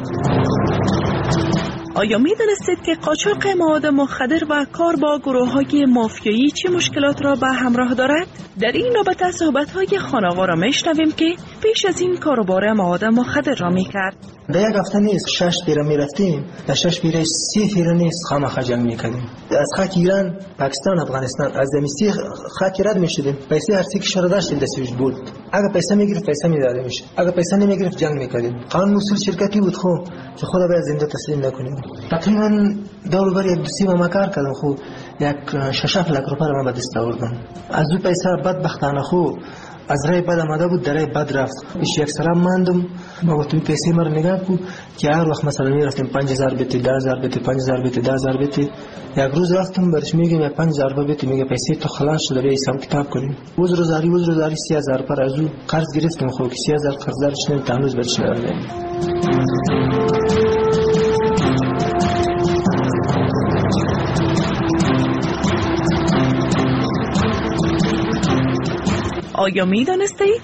آیا می دانستید که قاچاق مواد مخدر و کار با گروه‌های مافیایی چه مشکلات را به همراه دارد؟ در این رابطه صحبت‌های خانواده را می‌شنویم که پیش از این کاروبار مواد مخدر را می‌کرد. به یک هفته نیست شش پیره میرفتیم، در شش پیره سی پیره نیست خامخا جنگ میکردیم. از خاک ایران، پاکستان، افغانستان از دمیستی خاک رد میشدیم. پیسه هر چی که شده داشتیم دستش بود. اگه پیسه میگرفت پیسه میداده میشه، اگه پیسه نمیگرفت جنگ میکردیم. قانون اصول شرکتی بود خو که خدا باید زنده تسلیم نکنیم. تقریبا دور بر یک دو سی ماه کار کردم خو یک شش هفت لک روپیه ما به دست آوردم. از اون پیسه بدبختانه خو از رای بد آمده بود در رای بد رفت. ایش یک سرم ماندم. ما گفتم پیسه ما رو نگاه کو که هر وقت مثلا میرفتیم پنج هزار بیت، ده هزار بیت، پنج هزار بیت، ده هزار بیت. یک روز رفتم برش میگم یک پنج هزار بیت، میگه پیسه تو خلاص شده بیا حساب کتاب کنیم. روز روزاری روز روزاری سی هزار پر از او قرض گرفتم خو که سی هزار قرضدارش نمی تنوز برش ندادم. آیا می دانستید؟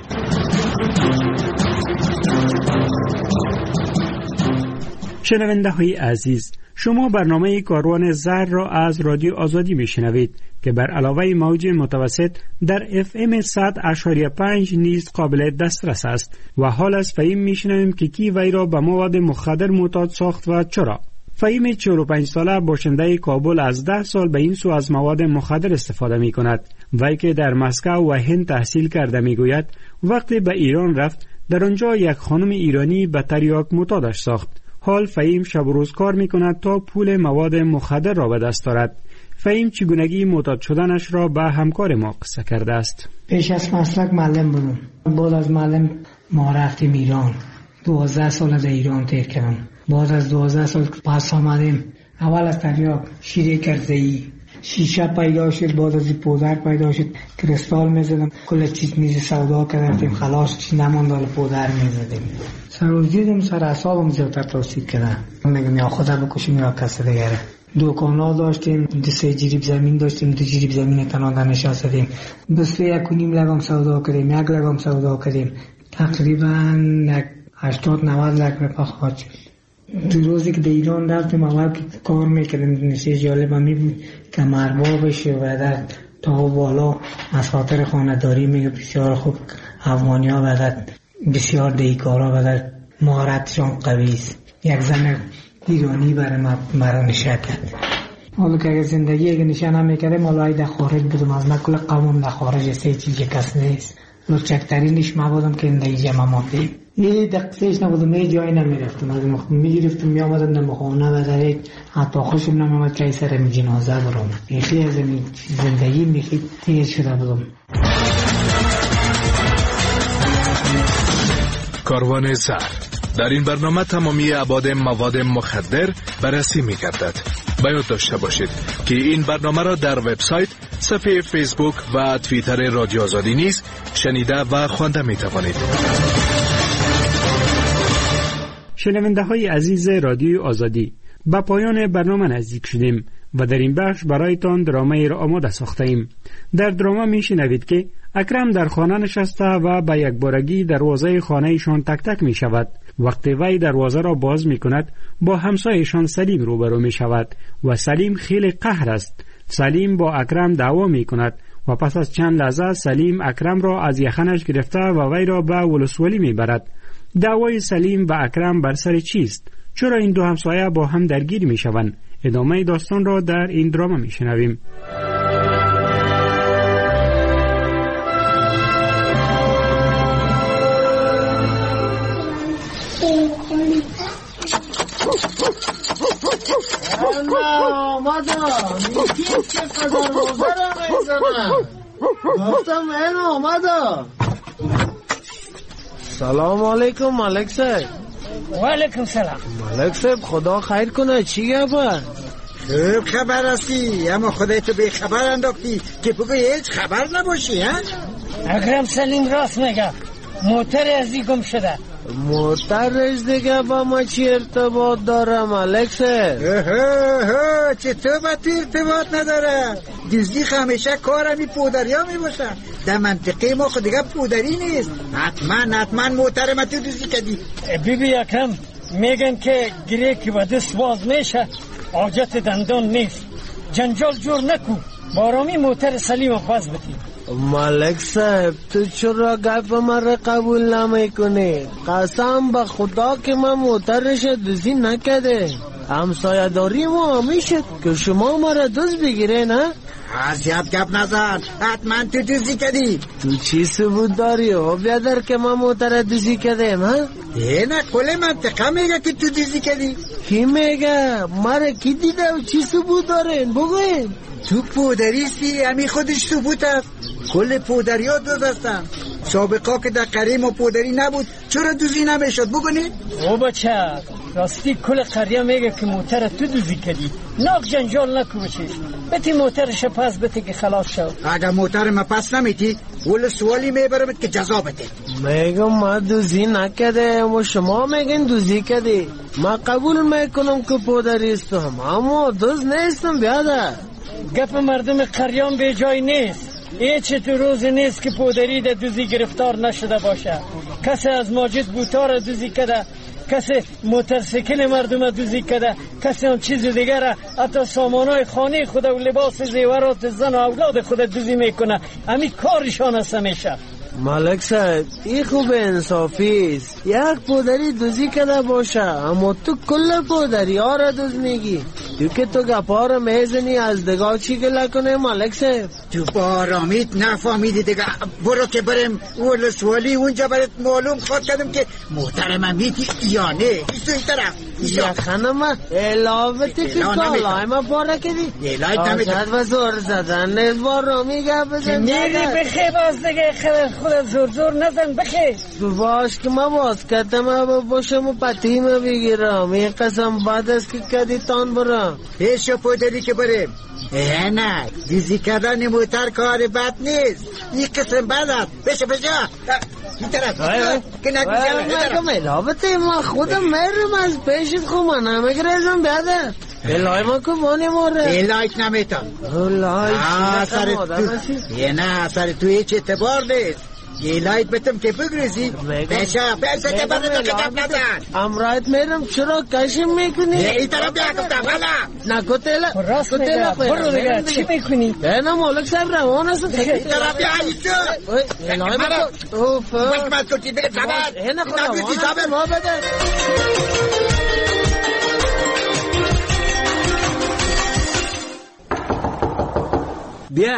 شنونده های عزیز، شما برنامه کاروان زر را از رادیو آزادی می شنوید که بر علاوه موج متوسط در اف ام صد اشاری پنج نیز قابل دسترس است و حال از فهیم می شنویم که کی وی را به مواد مخدر معتاد ساخت و چرا. فهیم چهل و پنج ساله باشنده کابل از ده سال به این سو از مواد مخدر استفاده می کند. وی که در مسکو و هند تحصیل کرده می گوید وقتی به ایران رفت در آنجا یک خانم ایرانی به تریاک معتادش ساخت. حال فهیم شب و روز کار می کند تا پول مواد مخدر را به دست دارد. فهیم چگونگی معتاد شدنش را به همکار ما قصه کرده است. پیش از مسلک معلم بودم. بعد از معلم ما رفتیم ایران. دوازده سال در ایران تیر کردم. بعد از دوازده سال پس آمدیم. اول از تریاک شیر کرزه‌ای شیشه پیدا شد، بعد از پودر پیدا شد، کریستال میزدم، کل چیز میز سودا کردیم، خلاص چیز نماند، پودر میزدیم. سر دیدم سر اعصابم زیادتر تاثیر کرده. میگم یا خدا بکشیم یا کس دیگره. دوکانا داشتیم، دو سه جریب زمین داشتیم، دو جریب زمین تنها نشستیم. بس یک و نیم لگم سودا کردیم، یک لگم سودا کردیم. تقریبا هشتاد نود لک روپیه خرج شد. دو روزی که در ایران رفتیم اول که کار میکردیم نشه جالب همی بود که مربا بشه و در تا بالا از خاطر خانداری میگه بسیار خوب افغانی ها و در بسیار دیکارا و در مهارتشان قوی است. یک زن ایرانی برای مرا نشه کرد. حالا که زندگی اگه نشه نمیکرده مالای در خارج بودم از نکل قوم در خارج سه چیز کس نیست. لچکترینش ما بودم که در اینجا مماندیم. یه دقیقش نبودم، یه جایی نمیرفتم، از مخم میگرفتم میامدم در مخونه و در یک حتی خوشم نمیامد که سر می جنازه برام. یکی از زندگی میخی تیز شده بودم. کاروان زر در این برنامه تمامی ابعاد مواد مخدر بررسی می‌گردد. باید داشته باشید که این برنامه را در وبسایت، صفحه فیسبوک و توییتر رادیو آزادی نیز شنیده و خوانده می‌توانید. شنونده های عزیز رادیو آزادی، به پایان برنامه نزدیک شدیم و در این بخش برایتان درامه را آماده ساخته ایم. در درامه می شنوید که اکرم در خانه نشسته و به یک بارگی دروازه خانه ایشان تک تک می شود. وقتی وی دروازه را باز می کند با همسایشان سلیم روبرو می شود و سلیم خیلی قهر است. سلیم با اکرم دعوا می کند و پس از چند لحظه سلیم اکرم را از یخنش گرفته و وی را به ولسوالی می برد. دعوای سلیم و اکرم بر سر چیست؟ چرا این دو همسایه با هم درگیر می شوند؟ ادامه داستان را در این دراما می شنویم. آمدم میگیم که قدر روزه را میزنم. گفتم من آمدم. سلام علیکم ملک صاحب. و علیکم سلام. ملک صاحب خدا خیر کنه، چی گفت؟ خوب خبر هستی، اما خودت به خبر انداختی که بگوی هیچ خبر نباشی. ها اکرم سلیم راست میگه، موتر ازی گم شده. موترش دیگه با ما چی ارتباط داره ملک صاحب؟ چطور با تو ارتباط نداره؟ دزدی همیشه کار همی پودری ها می باشه. در منطقه ما خود دیگه پودری نیست. حتما حتما موتر ما تو دزدی کردی. بیبی یکم میگن که گریه که با دست باز میشه حاجت دندان نیست. جنجال جور نکو، بارامی موتر سلیم پس بتی. ملک صاحب تو چرا گپ مرا قبول نمی کنی؟ قسم به خدا که من موترش دزدی نکرده. همسایه داری ما همیشه که شما مرا دزد بگیره نه؟ حسیت گپ نزن، حتما تو دزدی کردی. تو چی ثبوت داری او بیادر که من موتر دزدی کردم ها؟ ای نه کل منطقه میگه که تو دزدی کردی. کی میگه؟ مرا کی دیده و چی ثبوت دارین بگوین؟ تو پودریستی همی خودش ثبوت است. کل پودری ها دوز هستن. سابقا که در قریم و پودری نبود چرا دوزی نمیشد بگونی؟ او بچه راستی کل قریه میگه که موتر تو دوزی کردی. ناق جنجال نکو بچیش بتی موترش پس بتی که خلاص شد. اگر موتر ما پس نمیتی ول سوالی میبرمت که جزا بده. میگم ما دوزی نکده و شما میگن دوزی کردی. ما قبول میکنم که پودریستم اما دوز نیستم بیادر. گپ مردم قریان به جای نیست. هیچ تو روز نیست که پودری در دوزی گرفتار نشده باشه. کسی از ماجد بوتار دوزی کده، کسی موترسیکل مردم دوزی کده، کسی هم چیز دیگر حتی سامانای خانه خود و لباس زیورات زن و اولاد خود دوزی میکنه. همین کارشان است همیشه. ملک صاحب این خوب انصافی است. یک پودری دوزی کده باشه اما تو کل پودری ها را دوز میگی. تو که تو گپا را میزنی از دگاه چی گله کنه ملک صاحب؟ تو بارامیت نفهمیدی دیگه. برو که برم ول سوالی اونجا برات معلوم خود کردم که محترم میتی یا نه. ایستو این طرف یا خانم الهابتی که کالای ما پاره کردی الهایت نمیدم آزاد و زور زدن نیز بارامی گپ بزن میگی بخی باز دیگه خود زور زور نزن بخی باش که ما باز کردم باشم و پتیم بگیرم. این قسم بعد است که کردی تان برم پیشو پودری که بریم. اه نه دیزی کردن موتر کار بد نیست. این قسم بعد است. بشه بشه این طرف که نگوزیم الهابتی ما خودم میرم از پیشت خود من نمیگریزم بیاده الهی ما که بانی موره الهیت نمیتم. الهی سر تو یه نه سر تو هیچ اعتبار نیست. الهیت بتم که بگریزی پیشه پیشه که برده که کف نزن. امرایت میرم چرا کشیم میکنی؟ این طرف بیا کفتم حالا نکو تیلا راست میگه برو دیگه چی میکنی؟ نه مولک صاحب روان است. این طرف بیا ایسو الهی بکن اوف بکمت کتی بگه سبت اینه خود روان است ما بده بیا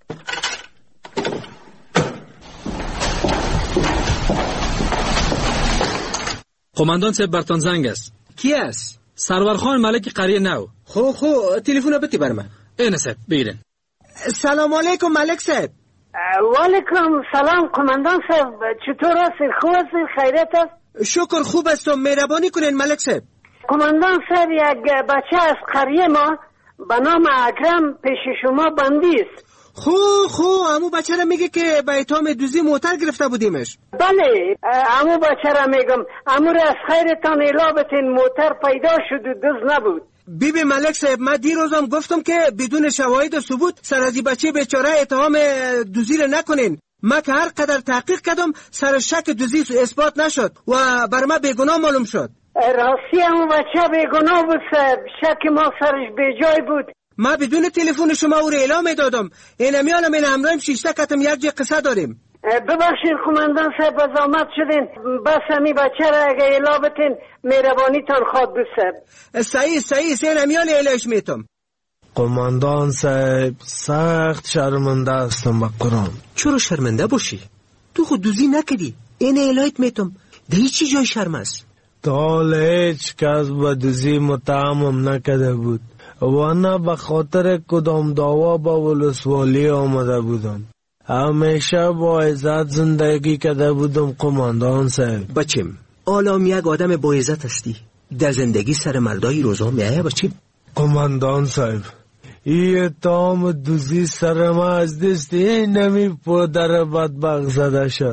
قماندان صاحب برتان زنگ است. کی است؟ سرورخان ملک قریه نو. خو خو تلفن بتی بر من. اینه صاحب بگیرین. سلام علیکم ملک صاحب. و علیکم سلام قماندان صاحب. چطور هستین؟ خوب هستین؟ خیریت است؟ شکر خوب هستم. مهربانی کنین ملک صاحب. قماندان صاحب یک بچه از قریه ما به نام اکرم پیش شما بندی است. خو خو امو بچه را میگه که به اتهام دوزی موتر گرفته بودیمش. بله امو بچه را میگم. امو را از خیرتان اعلام بتین موتر پیدا شد و دوز نبود. بی بی ملک صاحب من دیروزم گفتم که بدون شواهد و ثبوت سر از بچه بیچاره اتهام دوزی را نکنین. من که هر قدر تحقیق کردم سر شک دوزی اثبات نشد و بر من بیگناه معلوم شد. راستی امو بچه بیگناه بود صاحب. شک ما سرش بیجای بود. ما بدون تلفن شما او را اعلام دادم. این میانم این همراهیم شیشته کتم یک جای قصه داریم. ببخشید قماندان صاحب از آمد شدین. بس همی بچه را اگه اعلام بتین مهربانی تان خواد بود صاحب. صحیح صحیح سین همیان اعلامش میتم. قماندان صاحب سخت شرمنده هستم به قرآن. چرا شرمنده باشی؟ تو خود دوزی نکدی. این اعلایت میتم. ده چی جای شرم است؟ تا هیچ کس به دوزی متهمم نکده بود و نه به خاطر کدام دعوا با ولسوالی آمده بودم. همیشه با عزت زندگی کرده بودم قماندان صاحب. بچیم آلام یک آدم با عزت هستی. در زندگی سر مردای روزا میایه بچیم. قماندان صاحب این اتهام دوزی سر ما از دست این نمی پدر بدبخت زده شد.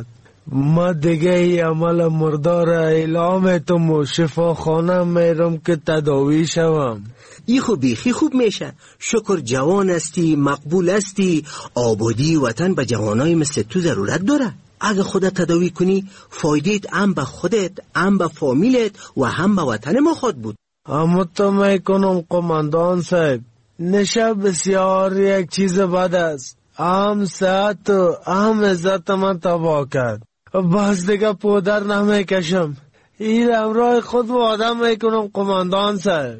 ما دیگه ای عمل مردار اعلام تم و شفاخانه میرم که تداوی شوم. ای خوب بیخی خوب میشه. شکر جوان استی، مقبول استی. آبادی وطن به جوانای مثل تو ضرورت داره. اگه خودت تداوی کنی فایدهت هم به خودت، هم به فامیلت و هم به وطن ما خود بود. اما تو میکنم قماندان صاحب، نشه بسیار یک چیز بد است. هم صحت و هم عزت من تباه کرد. بس دیگه پودر نمیکشم. این امرای خود و آدم میکنم قماندان صاحب.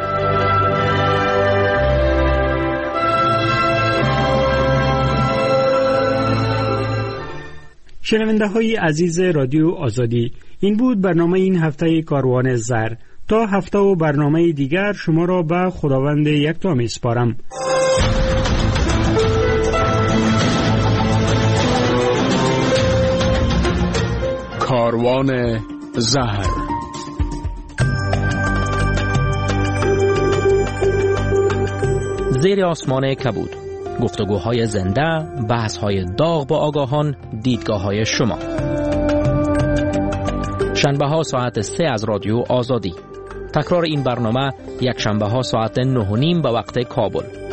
شنونده های عزیز رادیو آزادی، این بود برنامه این هفته کاروان زر. تا هفته و برنامه دیگر شما را به خداوند یکتا می سپارم. کاروان زهر. زیر آسمان کبود، گفتگوهای زنده، بحث‌های داغ با آگاهان، دیدگاه‌های شما. شنبه ها ساعت سه از رادیو آزادی. تکرار این برنامه یک شنبه ها ساعت نه و نیم به وقت کابل.